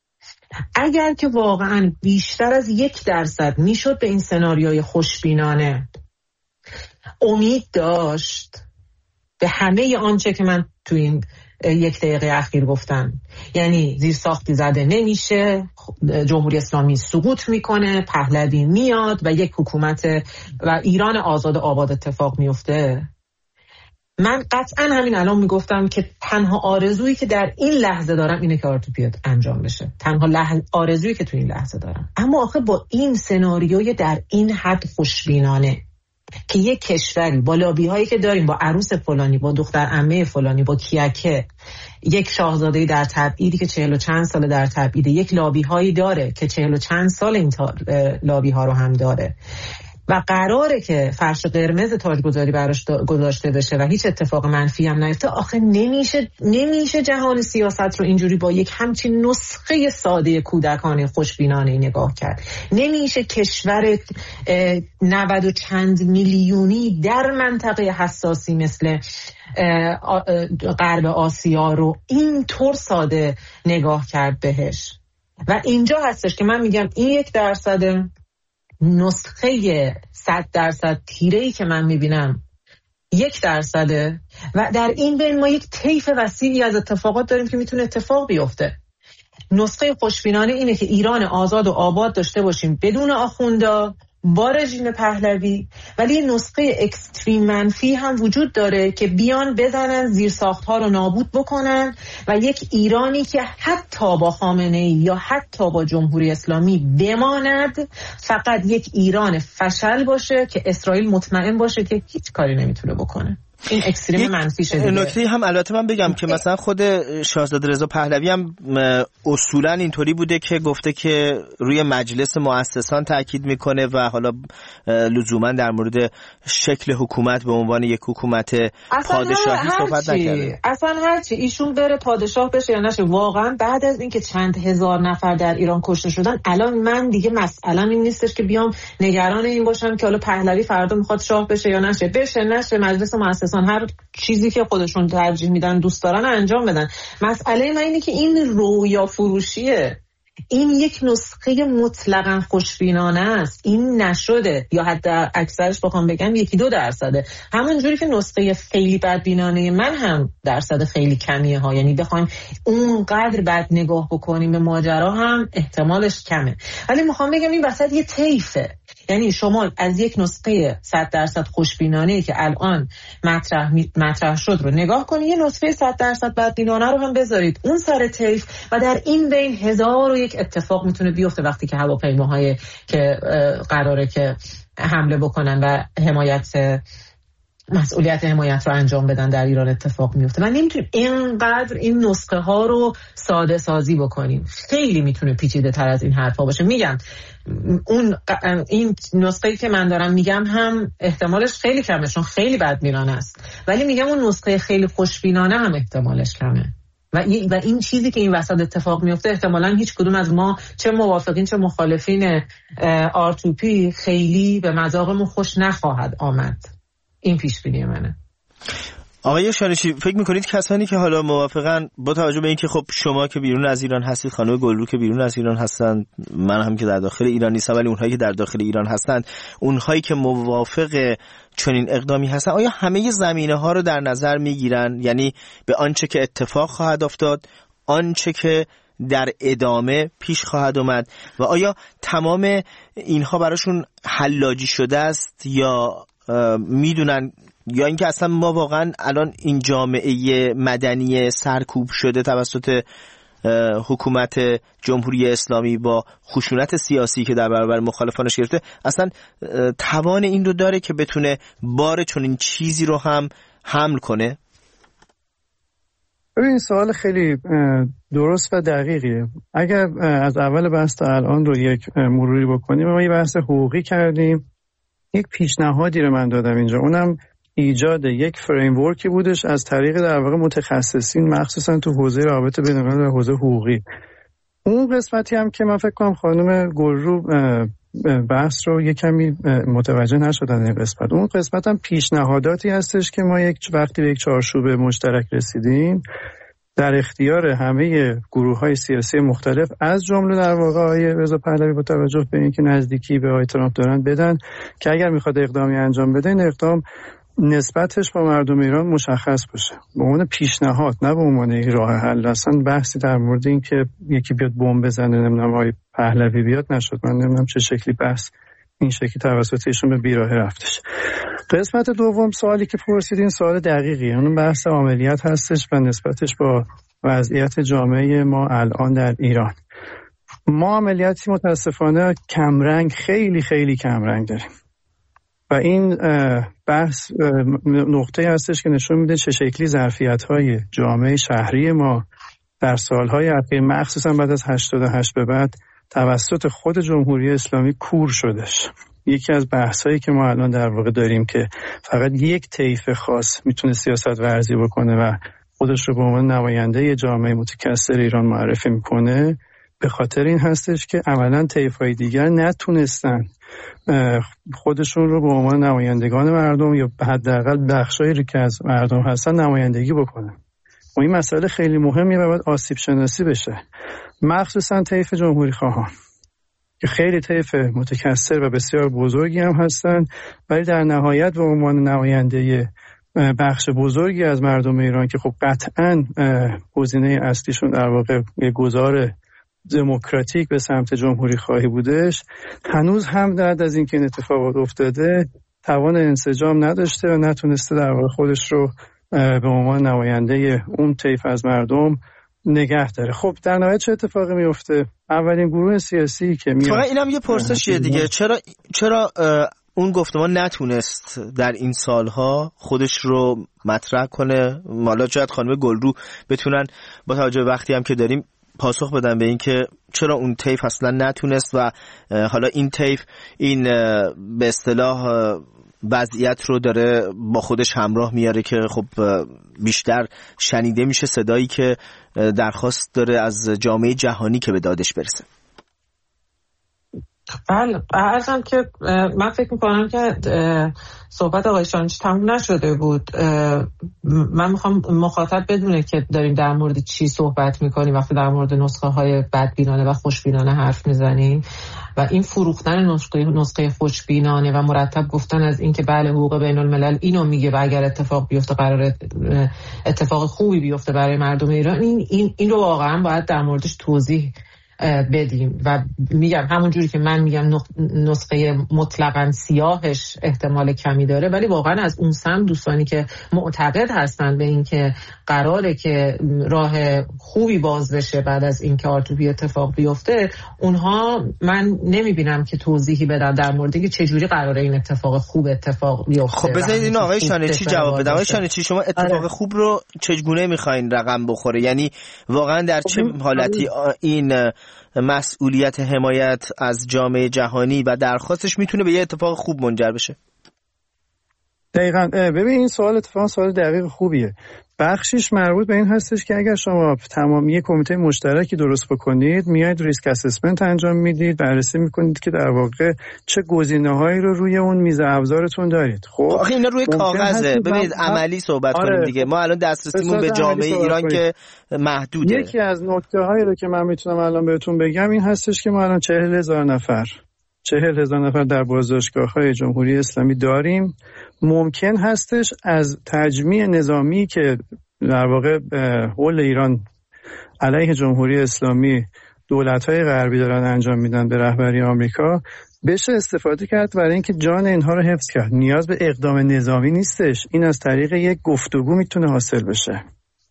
اگر که واقعا بیشتر از یک درصد میشد به این سناریوی خوشبینانه امید داشت به همه آنچه که من تو این یک دقیقه اخیر گفتم، یعنی زیرساختی زده نمیشه، جمهوری اسلامی سقوط میکنه، پهلوی میاد و یک حکومت و ایران آزاد و آباد اتفاق میفته، من قطعا همین الان میگفتم که تنها آرزویی که در این لحظه دارم اینه که آرتوپیاد انجام بشه، تنها لح... آرزویی که تو این لحظه دارم. اما آخه با این سناریوی در این حد خوشبینانه که یک کشوری با لابی هایی که داریم، با عروس فلانی، با دختر عمه فلانی، با کیکه، یک شاهزاده در تبعیدی که چهل و چند سال در تبعیده، یک لابی هایی داره که چهل و چند سال این تا... لابی ها رو هم داره و قراره که فرش قرمز تاجگذاری براش گذاشته بشه و هیچ اتفاق منفی هم نیفته. آخه نمیشه نمیشه جهان سیاست رو اینجوری با یک همچین نسخه ساده کودکانه خوشبینانه نگاه کرد. نمیشه کشور نود و چند میلیونی در منطقه حساسی مثل غرب آسیا رو اینطور ساده نگاه کرد بهش. و اینجا هستش که من میگم این یک درصد نسخه صد درصد تیره‌ای که من میبینم یک درصده و در این بین ما یک طیف وسیعی از اتفاقات داریم که میتونه اتفاق بیفته. نسخه خوشبینانه اینه که ایران آزاد و آباد داشته باشیم بدون آخوندا، با رژیم پهلوی، ولی نسخه اکستریم منفی هم وجود داره که بیان بزنن زیرساخت‌ها رو نابود بکنن و یک ایرانی که حتی با خامنه‌ای یا حتی با جمهوری اسلامی بماند فقط یک ایران فشل باشه که اسرائیل مطمئن باشه که هیچ کاری نمیتونه بکنه. این اکستریم منفی شده. نکته هم البته من بگم که مثلا خود شاهزاده رضا پهلوی هم اصولا اینطوری بوده که گفته که روی مجلس مؤسسان تاکید میکنه و حالا لزوما در مورد شکل حکومت به عنوان یک حکومت پادشاهی صحبت نکرده. اصلا هرچی ایشون بره پادشاه بشه یا نشه، واقعا بعد از اینکه چند هزار نفر در ایران کشته شدن، الان من دیگه مسئله‌م این نیستش که بیام نگران این باشم که حالا پهلوی فردا میخواد شاه بشه یا نشه. بشه نشه، مجلس مؤسسان هر چیزی که خودشون ترجیح میدن دوست دارن انجام بدن. مسئله من اینه که این رویا فروشیه، این یک نسخه مطلقاً خوشبینانه است، این نشده، یا حتی اکثرش بخوام بگم یکی دو درصده، همون جوری که نسخه خیلی بدبینانه من هم درصد خیلی کمیه ها، یعنی بخوایم اونقدر بد نگاه بکنیم به ماجرا هم احتمالش کمه. ولی میخوام بگم این وسط یه طیفه، یعنی شما از یک نسخه صد درصد خوشبینانه که الان مطرح مطرح شد رو نگاه کنید، یه نسخه صد درصد بدبینانه رو هم بذارید اون سر طیف و در این بین هزار و یک اتفاق میتونه بیفته وقتی که هواپیماهای که قراره که حمله بکنن و حمایت مسئولیت حمایت رو انجام بدن در ایران اتفاق میفته. من نمیتونیم اینقدر این نسخه ها رو ساده سازی بکنیم، خیلی میتونه پیچیده تر از این حرفا باشه. میگم اون این نسخه‌ای که من دارم میگم هم احتمالش خیلی کمه چون خیلی بدبینانه است، ولی میگم اون نسخه خیلی خوشبینانه هم احتمالش کمه و این, و این چیزی که این وسط اتفاق میفته احتمالاً هیچ کدوم از ما چه موافقین چه مخالفین آر تو پی خیلی به مذاقمون خوش نخواهد آمد. این پیش بینی منه. آقای شانشی، فکر میکنید کسانی که حالا موافقن، با توجه به اینکه خب شما که بیرون از ایران هستید، خانم گلرو که بیرون از ایران هستن، من هم که در داخل ایران نیستم، ولی اونهایی که در داخل ایران هستند، اونهایی که موافق چنین اقدامی هستن، آیا همه زمینه ها رو در نظر میگیرن؟ یعنی به آنچه که اتفاق خواهد افتاد، آنچه که در ادامه پیش خواهد اومد، و آیا تمام اینها براشون حلاجی شده است یا میدونن، یا اینکه اصلا ما واقعا الان این جامعه مدنی سرکوب شده توسط حکومت جمهوری اسلامی با خشونت سیاسی که در برابر مخالفانش گرفته، اصلا توان این رو داره که بتونه بار چنین چیزی رو هم حمل کنه؟ این سوال خیلی درست و دقیقیه. اگر از اول بحث تا الان رو یک مروری بکنیم، ما یه بحث حقوقی کردیم، یک پیشنهادی رو من دادم اینجا، اونم ایجاد یک فریمورکی بودش از طریق در واقع متخصصین مخصوصا تو حوزه رابطه بین‌الملل و حوزه حقوقی. اون قسمتی هم که من فکر کنم خانم گلرو بحث رو یک کمی متوجه نشدن این قسمت، اون قسمت هم پیشنهاداتی هستش که ما یک وقتی به یک چارچوب مشترک رسیدیم در اختیار همه گروه‌های سیاسی مختلف از جمله در واقع آقای رضا پهلوی با توجه به اینکه نزدیکی به آقای ترامپ دارن بدن که اگر میخواد اقدامی انجام بده این اقدام نسبتش با مردم ایران مشخص باشه، به عنوان پیشنهاد نه به عنوان یک راه حل. اصلا بحثی در مورد این که یکی بیاد بمب بزنه نمیدونم آقای پهلوی بیاد نشد. من نمیدونم چه شکلی بحث این شکلی توسط ایشون به بیراهه رفتش. قسمت دوم سوالی که پرسیدین سوال دقیقیه، اون بحث عملیات هستش و نسبتش با وضعیت جامعه ما الان در ایران. ما عملیاتی متاسفانه کمرنگ خیلی خیلی کمرنگ داریم و این بحث نقطه هستش که نشون میده چه شکلی ظرفیت‌های جامعه شهری ما در سالهای اخیر مخصوصا بعد از هشتاد و هشت به بعد توسط خود جمهوری اسلامی کور شدش. یکی از بحثایی که ما الان در واقع داریم که فقط یک طیف خاص میتونه سیاست ورزی بکنه و خودش رو به عنوان نماینده جامعه متکثر ایران معرفی میکنه، به خاطر این هستش که عملاً طیف‌های دیگر نتونستن خودشون رو به عنوان نمایندگان مردم یا حداقل بخشایی رو که از مردم هستن نمایندگی بکنن. و این مسئله خیلی مهمیه و باید آسیب شناسی بشه، مخصوصا طیف جمهوری خواهان که خیلی طیف متکثر و بسیار بزرگی هم هستن، ولی در نهایت به عنوان نماینده بخش بزرگی از مردم ایران که خب قطعاً گزینه اصلیشون در واقع گذار دموکراتیک به سمت جمهوری خواهی بودش، هنوز هم بعد از اینکه این اتفاقات افتاده توان انسجام نداشته و نتونسته در واقع خودش رو به عنوان نماینده اون طیف از مردم نگه داره. خب در نهایت چه اتفاقی میفته؟ اولین گروه سیاسی که میاد، فقط اینم یه پرسشیه دیگه، چرا چرا اون گفتمان نتونست در این سالها خودش رو مطرح کنه؟ حالا شاید خانم گلرو بتونن با توجه به وقتی هم که داریم پاسخ بدن به این که چرا اون طیف اصلا نتونست و حالا این طیف این به اصطلاح وضعیت رو داره با خودش همراه میاره که خب بیشتر شنیده میشه صدایی که درخواست داره از جامعه جهانی که به دادش برسه. بله، عرضم که من فکر میکنم که صحبت آقای شانچی تموم نشده بود. من میخوام مخاطب بدونه که داریم در مورد چی صحبت میکنیم وقتی در مورد نسخه های بدبینانه و خوشبینانه حرف میزنیم و این فروختن نسخه نسخه خوشبینانه و مرتب گفتن از این که بله حقوق بین الملل اینو میگه و اگر اتفاق بیفته قرار اتفاق خوبی بیفته برای مردم ایران، این این این رو واقعا باید در موردش توضیح بدیم. و میگم همون جوری که من میگم نسخه مطلقاً سیاهش احتمال کمی داره، ولی واقعا از اون سمت دوستانی که معتقد هستن به این که قراره که راه خوبی باز بشه بعد از این که آرتوبی اتفاق بیفته، اونها من نمیبینم که توضیحی بدن در مورد اینکه چجوری قراره این اتفاق خوب اتفاق بیفته. خب بذارید این آقای شانچی جواب بده. آقای شانچی شما اتفاق آره. خوب رو چگونه میخواین رقم بخوره؟ یعنی واقعا در چه حالتی این مسئولیت حمایت از جامعه جهانی و درخواستش میتونه به یه اتفاق خوب منجر بشه؟ دقیقاً. ببین این سوال اتفاقا سوال دقیق خوبیه. بخشش مربوط به این هستش که اگر شما تمام یک کمیته مشترکی درست بکنید، میاید ریسک اسسمنت انجام میدید، بررسی میکنید که در واقع چه گزینه‌هایی رو روی اون میز افزارتون دارید. خب آخه اینا روی کاغذه، ببینید عملی صحبت آره. کنیم دیگه. ما الان دسترسیمون به جامعه ایران که محدوده. یکی از نکته‌هایی رو که من میتونم الان بهتون بگم این هستش که ما الان چهل هزار نفر چهل هزار نفر در بازداشتگاه‌های جمهوری اسلامی داریم. ممکن هستش از تجمیع نظامی که در واقع حول ایران علیه جمهوری اسلامی دولت‌های غربی دارن انجام میدن به رهبری آمریکا بشه استفاده کرد برای اینکه جان اینها رو حفظ کرد. نیاز به اقدام نظامی نیستش، این از طریق یک گفتگو میتونه حاصل بشه.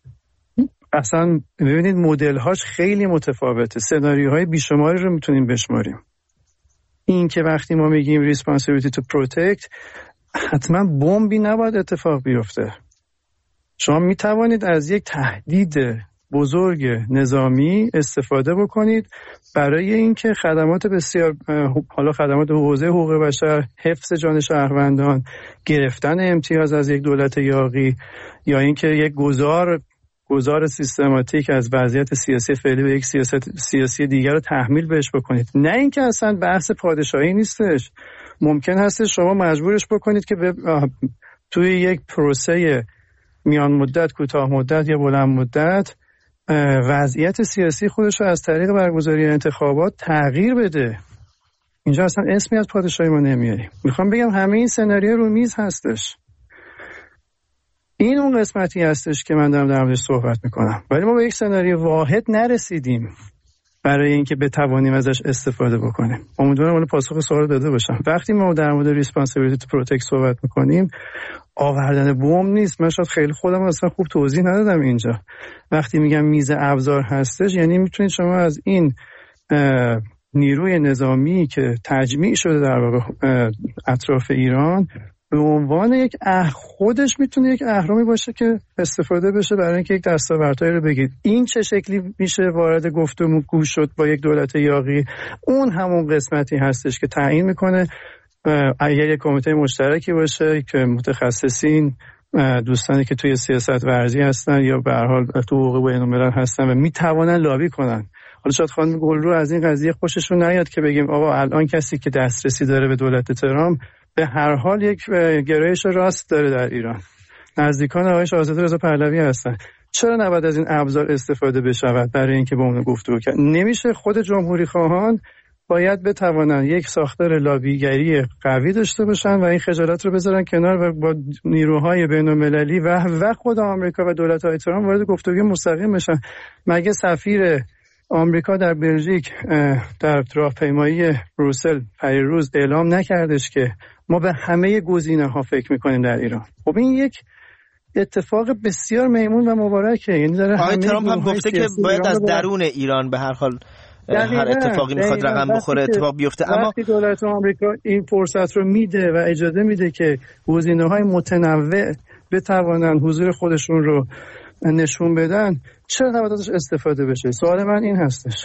اصلا ببینید مدل‌هاش خیلی متفاوته، سناریوهای بیشماری رو میتونیم بشماریم. این که وقتی ما میگیم responsibility to protect حتما بمبی نباید اتفاق بیفته. شما میتوانید از یک تهدید بزرگ نظامی استفاده بکنید برای اینکه خدمات بسیار حالا خدمات حوزه حقوق بشر، حفظ جان شهروندان، گرفتن امتیاز از یک دولت یاغی یا اینکه یک گذار گذار سیستماتیک از وضعیت سیاسی فعلی به یک سیاست سیاسی دیگر رو تحمیل بهش بکنید. نه اینکه اصلا بحث پادشاهی نیستش. ممکن هست شما مجبورش بکنید که توی یک پروسه میان مدت، کوتاه مدت یا بلند مدت وضعیت سیاسی خودش رو از طریق برگزاری انتخابات تغییر بده. اینجا اصلا اسمی از پادشاهی ما نمیاریم. میخوام بگم همه این سناریو رو میز هستش. این اون قسمتی هستش که من دارم در موردش صحبت میکنم، ولی ما به یک سناریو واحد نرسیدیم برای اینکه بتوانیم ازش استفاده بکنیم. امیدوارم اون پاسخ سوال داده باشم. وقتی ما در مورد ریسپانسیبیلیتی تو پروتکت صحبت میکنیم، آوردن بمب نیست. من شاید خیلی خودم اصلا خوب توضیح ندادم اینجا. وقتی میگم میز ابزار هستش، یعنی میتونید شما از این نیروی نظامی که تجمیع شده در واقع اطراف ایران به عنوان یک اح خودش میتونه یک اهرامی باشه که استفاده بشه برای اینکه یک دستاوردهایی رو بگید. این چه شکلی میشه وارد گفتگو شد با یک دولت یاغی؟ اون همون قسمتی هستش که تعیین میکنه اگر یک کمیته مشترکی باشه که متخصصین، دوستانی که توی سیاست ورزی هستن یا به هر حال تو حقوق بین‌الملل هستن و میتوانن لابی کنن. حالا شاید خانم گلرو از این قضیه خوششون نیاد که بگیم آقا الان کسی که دسترسی داره به دولت ترامپ به هر حال یک گرایش راست داره در ایران، نزدیکان آقای شاهزاده رضا پهلوی هستن. چرا نباید از این ابزار استفاده بشود برای اینکه با اون گفتگو کرد؟ نمیشه. خود جمهوری خواهان باید بتوانن یک ساختار لابیگری قوی داشته باشن و این خجالت رو بذارن کنار و با نیروهای بین‌المللی و و خود آمریکا و دولت‌های ترامپ وارد گفتگو مستقیم بشن. مگه سفیر آمریکا در بلژیک در راهپیمایی بروسل پریروز اعلام نکردش که ما به همه گزینه‌ها فکر می‌کنیم در ایران؟ خب این یک اتفاق بسیار میمون و مبارکه. یعنی داره آقای ترامپ هم گفته که باید از درون ایران به هر حال هر اتفاقی میخواد رقم بخوره اتفاق بیفته. اما وقتی دولت آمریکا این فرصت رو میده و اجازه میده که گزینه‌های متنوع بتوانن حضور خودشون رو نشون بدن، چرا نباید ازش استفاده بشه؟ سوال من این هستش.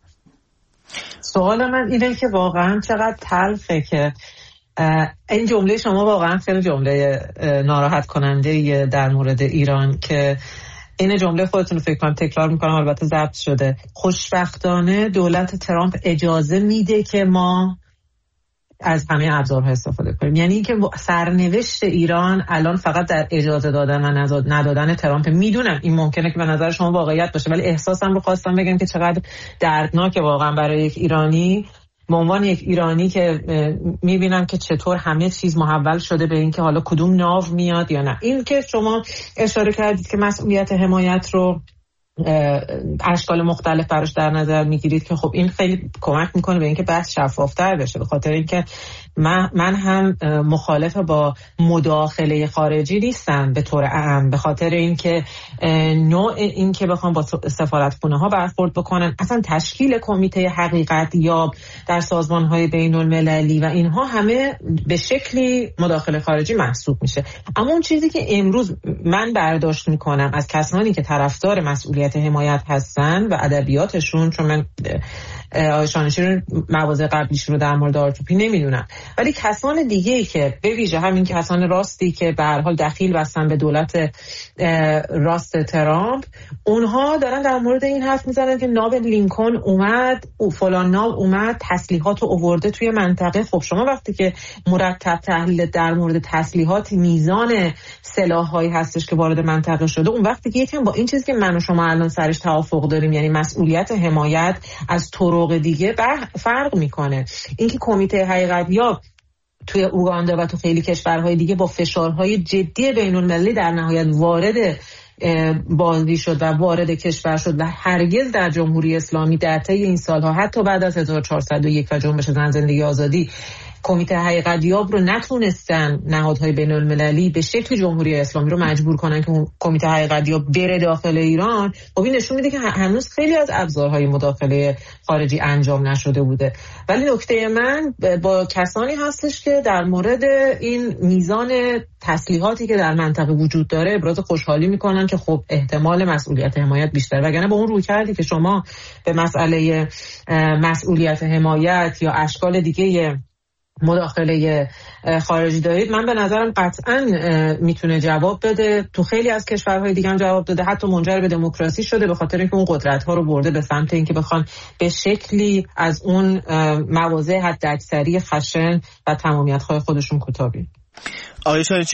سوال من اینه که واقعا چقدر تلخه که این جمله شما واقعا خیلی جمله ناراحت کننده در مورد ایران که این جمله خودتون رو فکر کنم تکرار میکنم، البته ضبط شده. خوشبختانه دولت ترامپ اجازه میده که ما از همه ابزارها استفاده کنیم. یعنی اینکه سرنوشت ایران الان فقط در اجازه دادن و ندادن ترامپ. میدونم این ممکنه که به نظر شما واقعیت باشه، ولی احساسم رو خواستم بگم که چقدر دردناکه واقعا برای یک ایرانی، به عنوان یک ایرانی که میبینم که چطور همه چیز محول شده به این که حالا کدوم ناو میاد یا نه. این که شما اشاره کردید که مسئولیت حمایت رو اشکال مختلف براش در نظر میگیرید که خب این خیلی کمک میکنه به اینکه بحث شفافتر بشه، به خاطر اینکه من من هم مخالف با مداخله خارجی نیستم به طور عام، به خاطر اینکه نوع این که بخوام با سفارتخونه ها برخورد بکنن، اصلا تشکیل کمیته حقیقت یا در سازمان های بین المللی و اینها همه به شکلی مداخله خارجی محسوب میشه. اما اون چیزی که امروز من برداشت میکنم از کسانی که طرفدار مسئولیت حمایت هستن و ادبیاتشون، چون من آقای شانشیر مواضع قبلیش رو در مورد آرتوپی نمیدونم، ولی کسان دیگه‌ای که به ویژه همین کسان راستی که به هر حال دخیل بستن به دولت راست ترامپ، اونها دارن در مورد این حرف میزنن که ناو لینکن اومد، او فلان ناو اومد تسلیحات رو آورده توی منطقه. خب شما وقتی که مرتب تحلیل در مورد تسلیحات، میزان سلاح‌هایی هستش که وارد منطقه شده، اون وقتی که یکم با این چیزی که من و شما الان سرش توافق داریم، یعنی مسئولیت حمایت از طرق دیگه فرق میکنه. اینکه کمیته حقیقت یا توی اوگاندا و تو خیلی کشورهای دیگه با فشارهای جدی بین‌المللی در نهایت وارد بازی شد و وارد کشور شد و هرگز در جمهوری اسلامی در طی این سالها حتی بعد از هزار و چهارصد و یک و جنبش زن زندگی آزادی کمیته حقیقت یاب رو نتونستن نهادهای بین المللی به شکل جمهوری اسلامی رو مجبور کنن که کمیته حقیقت یاب بره داخل ایران. خب این نشون میده که هنوز خیلی از ابزارهای مداخله خارجی انجام نشده بوده. ولی نکته من با کسانی هستش که در مورد این میزان تسلیحاتی که در منطقه وجود داره ابراز خوشحالی میکنن که خب احتمال مسئولیت حمایت بیشتر، وگرنه با اون روی کردی که شما به مسئله مسئولیت حمایت یا اشکال دیگه مداخله خارجی دارید، من به نظرم قطعا میتونه جواب بده. تو خیلی از کشورهای دیگه هم جواب داده، حتی منجر به دموکراسی شده، به خاطر اینکه اون قدرت‌ها رو برده به سمت اینکه بخوان به شکلی از اون مواضع حداکثری خشن و تمامیت‌های خودشون کوتاه بیان. آقای شانچی،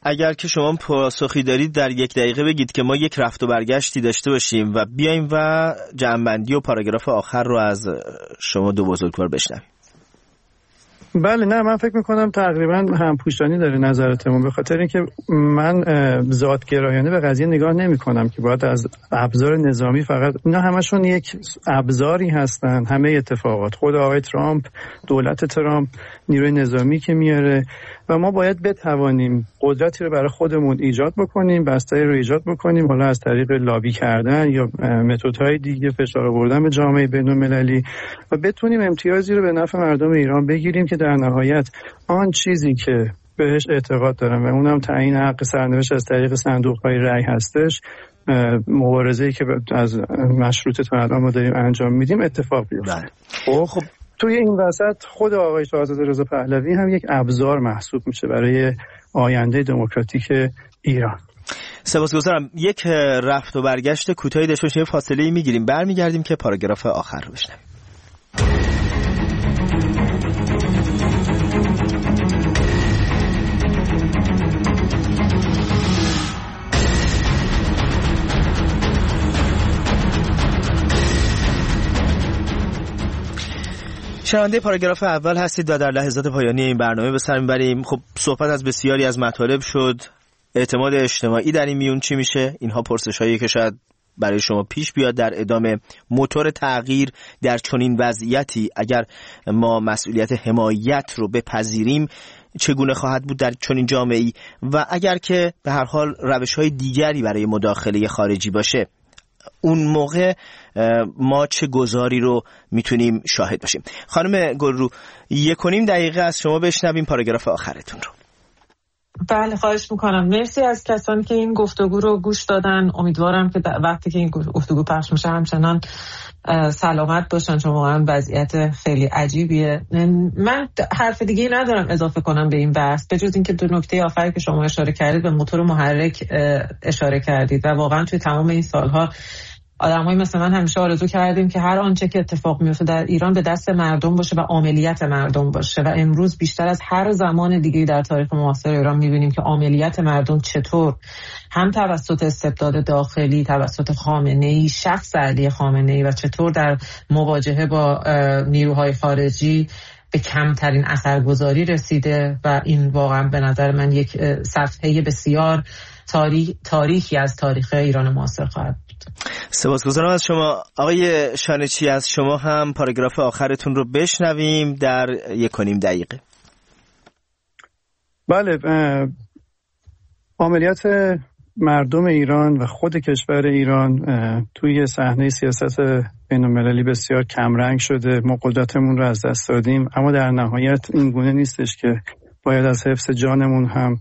اگر که شما پاسخی دارید در یک دقیقه بگید که ما یک رفت و برگشتی داشته باشیم و بیایم و جمع‌بندی و پاراگراف آخر رو از شما دو بزرگوار بشنویم. بله، نه من فکر میکنم تقریبا همپوشانی داره نظرتمون، به خاطر اینکه من ذاتگرایانه به قضیه نگاه نمی کنم که باید از ابزار نظامی فقط، اینا همشون یک ابزاری هستن. همه اتفاقات، خود آقای ترامپ، دولت ترامپ، نیروی نظامی که میاره و ما باید بتوانیم قدرتی رو برای خودمون ایجاد بکنیم، بستری رو ایجاد بکنیم، حالا از طریق لابی کردن یا متدهای دیگه، فشار آوردن به جامعه بین‌المللی، و بتونیم امتیازی رو به نفع مردم ایران بگیریم که در نهایت آن چیزی که بهش اعتقاد دارم و اونم تعیین حق سرنوشت از طریق صندوق‌های رأی هستش، مبارزه‌ای که از مشروطه تا الان ما داریم انجام میدیم اتفاق بیفته. خب خب توی این وسط خود آقای شاهزاده رضا پهلوی هم یک ابزار محسوب میشه برای آینده دموکراتیک ایران. سپاسگزارم. یک رفت و برگشت کوتاهی داشته باشیم، فاصله میگیریم، برمیگردیم که پاراگراف آخر رو بشنویم. شنونده پاراگراف اول هستید و در لحظات پایانی این برنامه به سر میبریم. خب صحبت از بسیاری از مطالب شد. اعتماد اجتماعی در این میون چی میشه؟ اینها پرسش‌هایی که شاید برای شما پیش بیاد در ادامه. موتور تغییر در چنین وضعیتی اگر ما مسئولیت حمایت رو بپذیریم چگونه خواهد بود در چنین جامعه‌ای، و اگر که به هر حال روش‌های دیگری برای مداخله خارجی باشه اون موقع ما چه گزاری رو میتونیم شاهد باشیم. خانم گلرو، یک و نیم دقیقه از شما بشنویم پاراگراف آخرتون رو. بله، خواهش میکنم. مرسی از کسانی که این گفتگو رو گوش دادن. امیدوارم که وقتی که این گفتگو پخش میشه همچنان سلامت باشن، چون واقعا وضعیت خیلی عجیبیه. من حرف دیگه ندارم اضافه کنم به این بحث، به جز اینکه دو نکته آخری که شما اشاره کردید به موتور محرک اشاره کردید و واقعا توی تمام این سالها آدمایی مثل من همیشه آرزو کردیم که هر آنچه که اتفاق میفته در ایران به دست مردم باشه و عملیات مردم باشه، و امروز بیشتر از هر زمان دیگه در تاریخ معاصر ایران میبینیم که عملیات مردم چطور هم توسط استبداد داخلی، توسط خامنه‌ای، شخص علی خامنه‌ای، و چطور در مواجهه با نیروهای خارجی به کمترین اثرگذاری رسیده، و این واقعا به نظر من یک صفحه بسیار تاریخ تاریخی از تاریخ ایران معاصر خواهد بود. سپاسگزارم از شما. آقای شانچی، از شما هم پاراگراف آخرتون رو بشنویم در یک و نیم دقیقه. بله، عملیات مردم ایران و خود کشور ایران توی صحنه سیاست بین‌المللی بسیار کمرنگ شده. ما قدرتمون رو از دست دادیم، اما در نهایت این گونه نیستش که باید از حفظ جانمون هم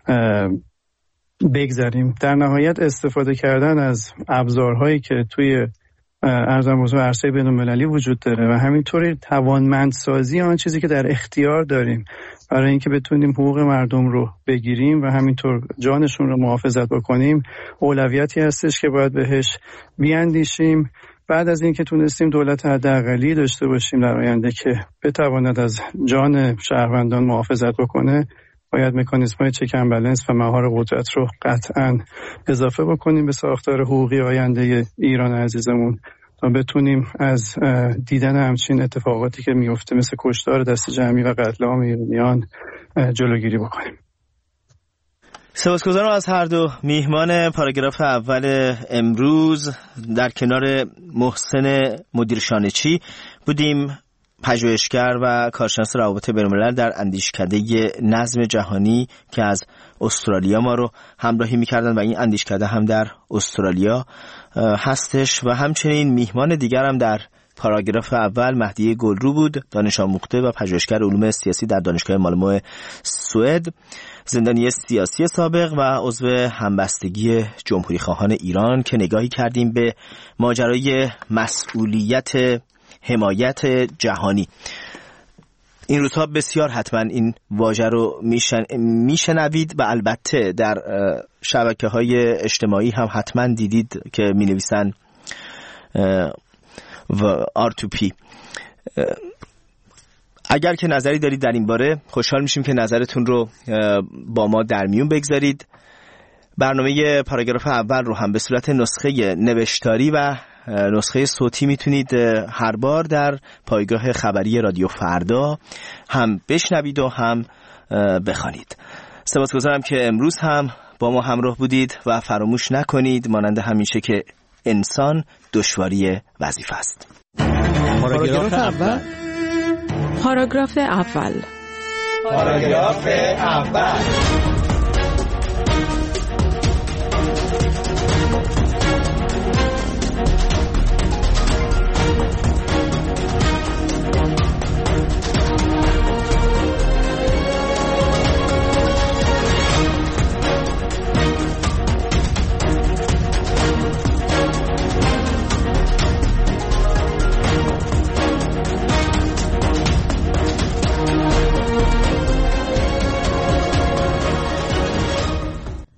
بگذاریم. در نهایت استفاده کردن از ابزارهایی که توی ارزم بزرگ عرصه بین‌المللی وجود داره و همینطوری توانمندسازی آن چیزی که در اختیار داریم برای اینکه بتونیم حقوق مردم رو بگیریم و همینطور جانشون رو محافظت بکنیم، اولویتی هستش که باید بهش بیاندیشیم. بعد از اینکه تونستیم دولت حداقلی داشته باشیم در آینده که بتواند از جان شهروندان محافظت بکنه، باید مکانیزم‌های چک اند بالانس و مهار قدرت رو قطعاً اضافه بکنیم به ساختار حقوقی آینده ایران عزیزمون تا بتونیم از دیدن همچین اتفاقاتی که میفته مثل کشتار دست جمعی و قتل عام ایرانیان جلوگیری بکنیم. سپاسگزارم از هر دو میهمان پاراگراف اول امروز. در کنار محسن مدیر شانچی بودیم، پژوهشگر و کارشناس روابط بین‌الملل در اندیشکده نظم جهانی که از استرالیا ما رو همراهی می‌کردن و این اندیشکده هم در استرالیا هستش. و همچنین میهمان دیگر هم در پاراگراف اول مهدی گلرو بود، دانش آموخته و پژوهشگر علوم سیاسی در دانشگاه مالمو سوئد، زندانی سیاسی سابق و عضو همبستگی جمهوری خواهان ایران، که نگاهی کردیم به ماجرای مسئولیت حمایت جهانی. این روزها بسیار حتما این واژه رو میشن میشنوید و البته در شبکه‌های اجتماعی هم حتما دیدید که مینویسن و آر تو پی. اگر که نظری دارید در این باره خوشحال میشیم که نظرتون رو با ما در میون بگذارید. برنامه پاراگراف اول رو هم به صورت نسخه نوشتاری و نسخه صوتی میتونید هر بار در پایگاه خبری رادیو فردا هم بشنوید و هم بخوانید. سپاسگزارم که امروز هم با ما همراه بودید و فراموش نکنید مانند همیشه که انسان دشواری وظیفه است. پاراگراف اول پاراگراف اول پاراگراف اول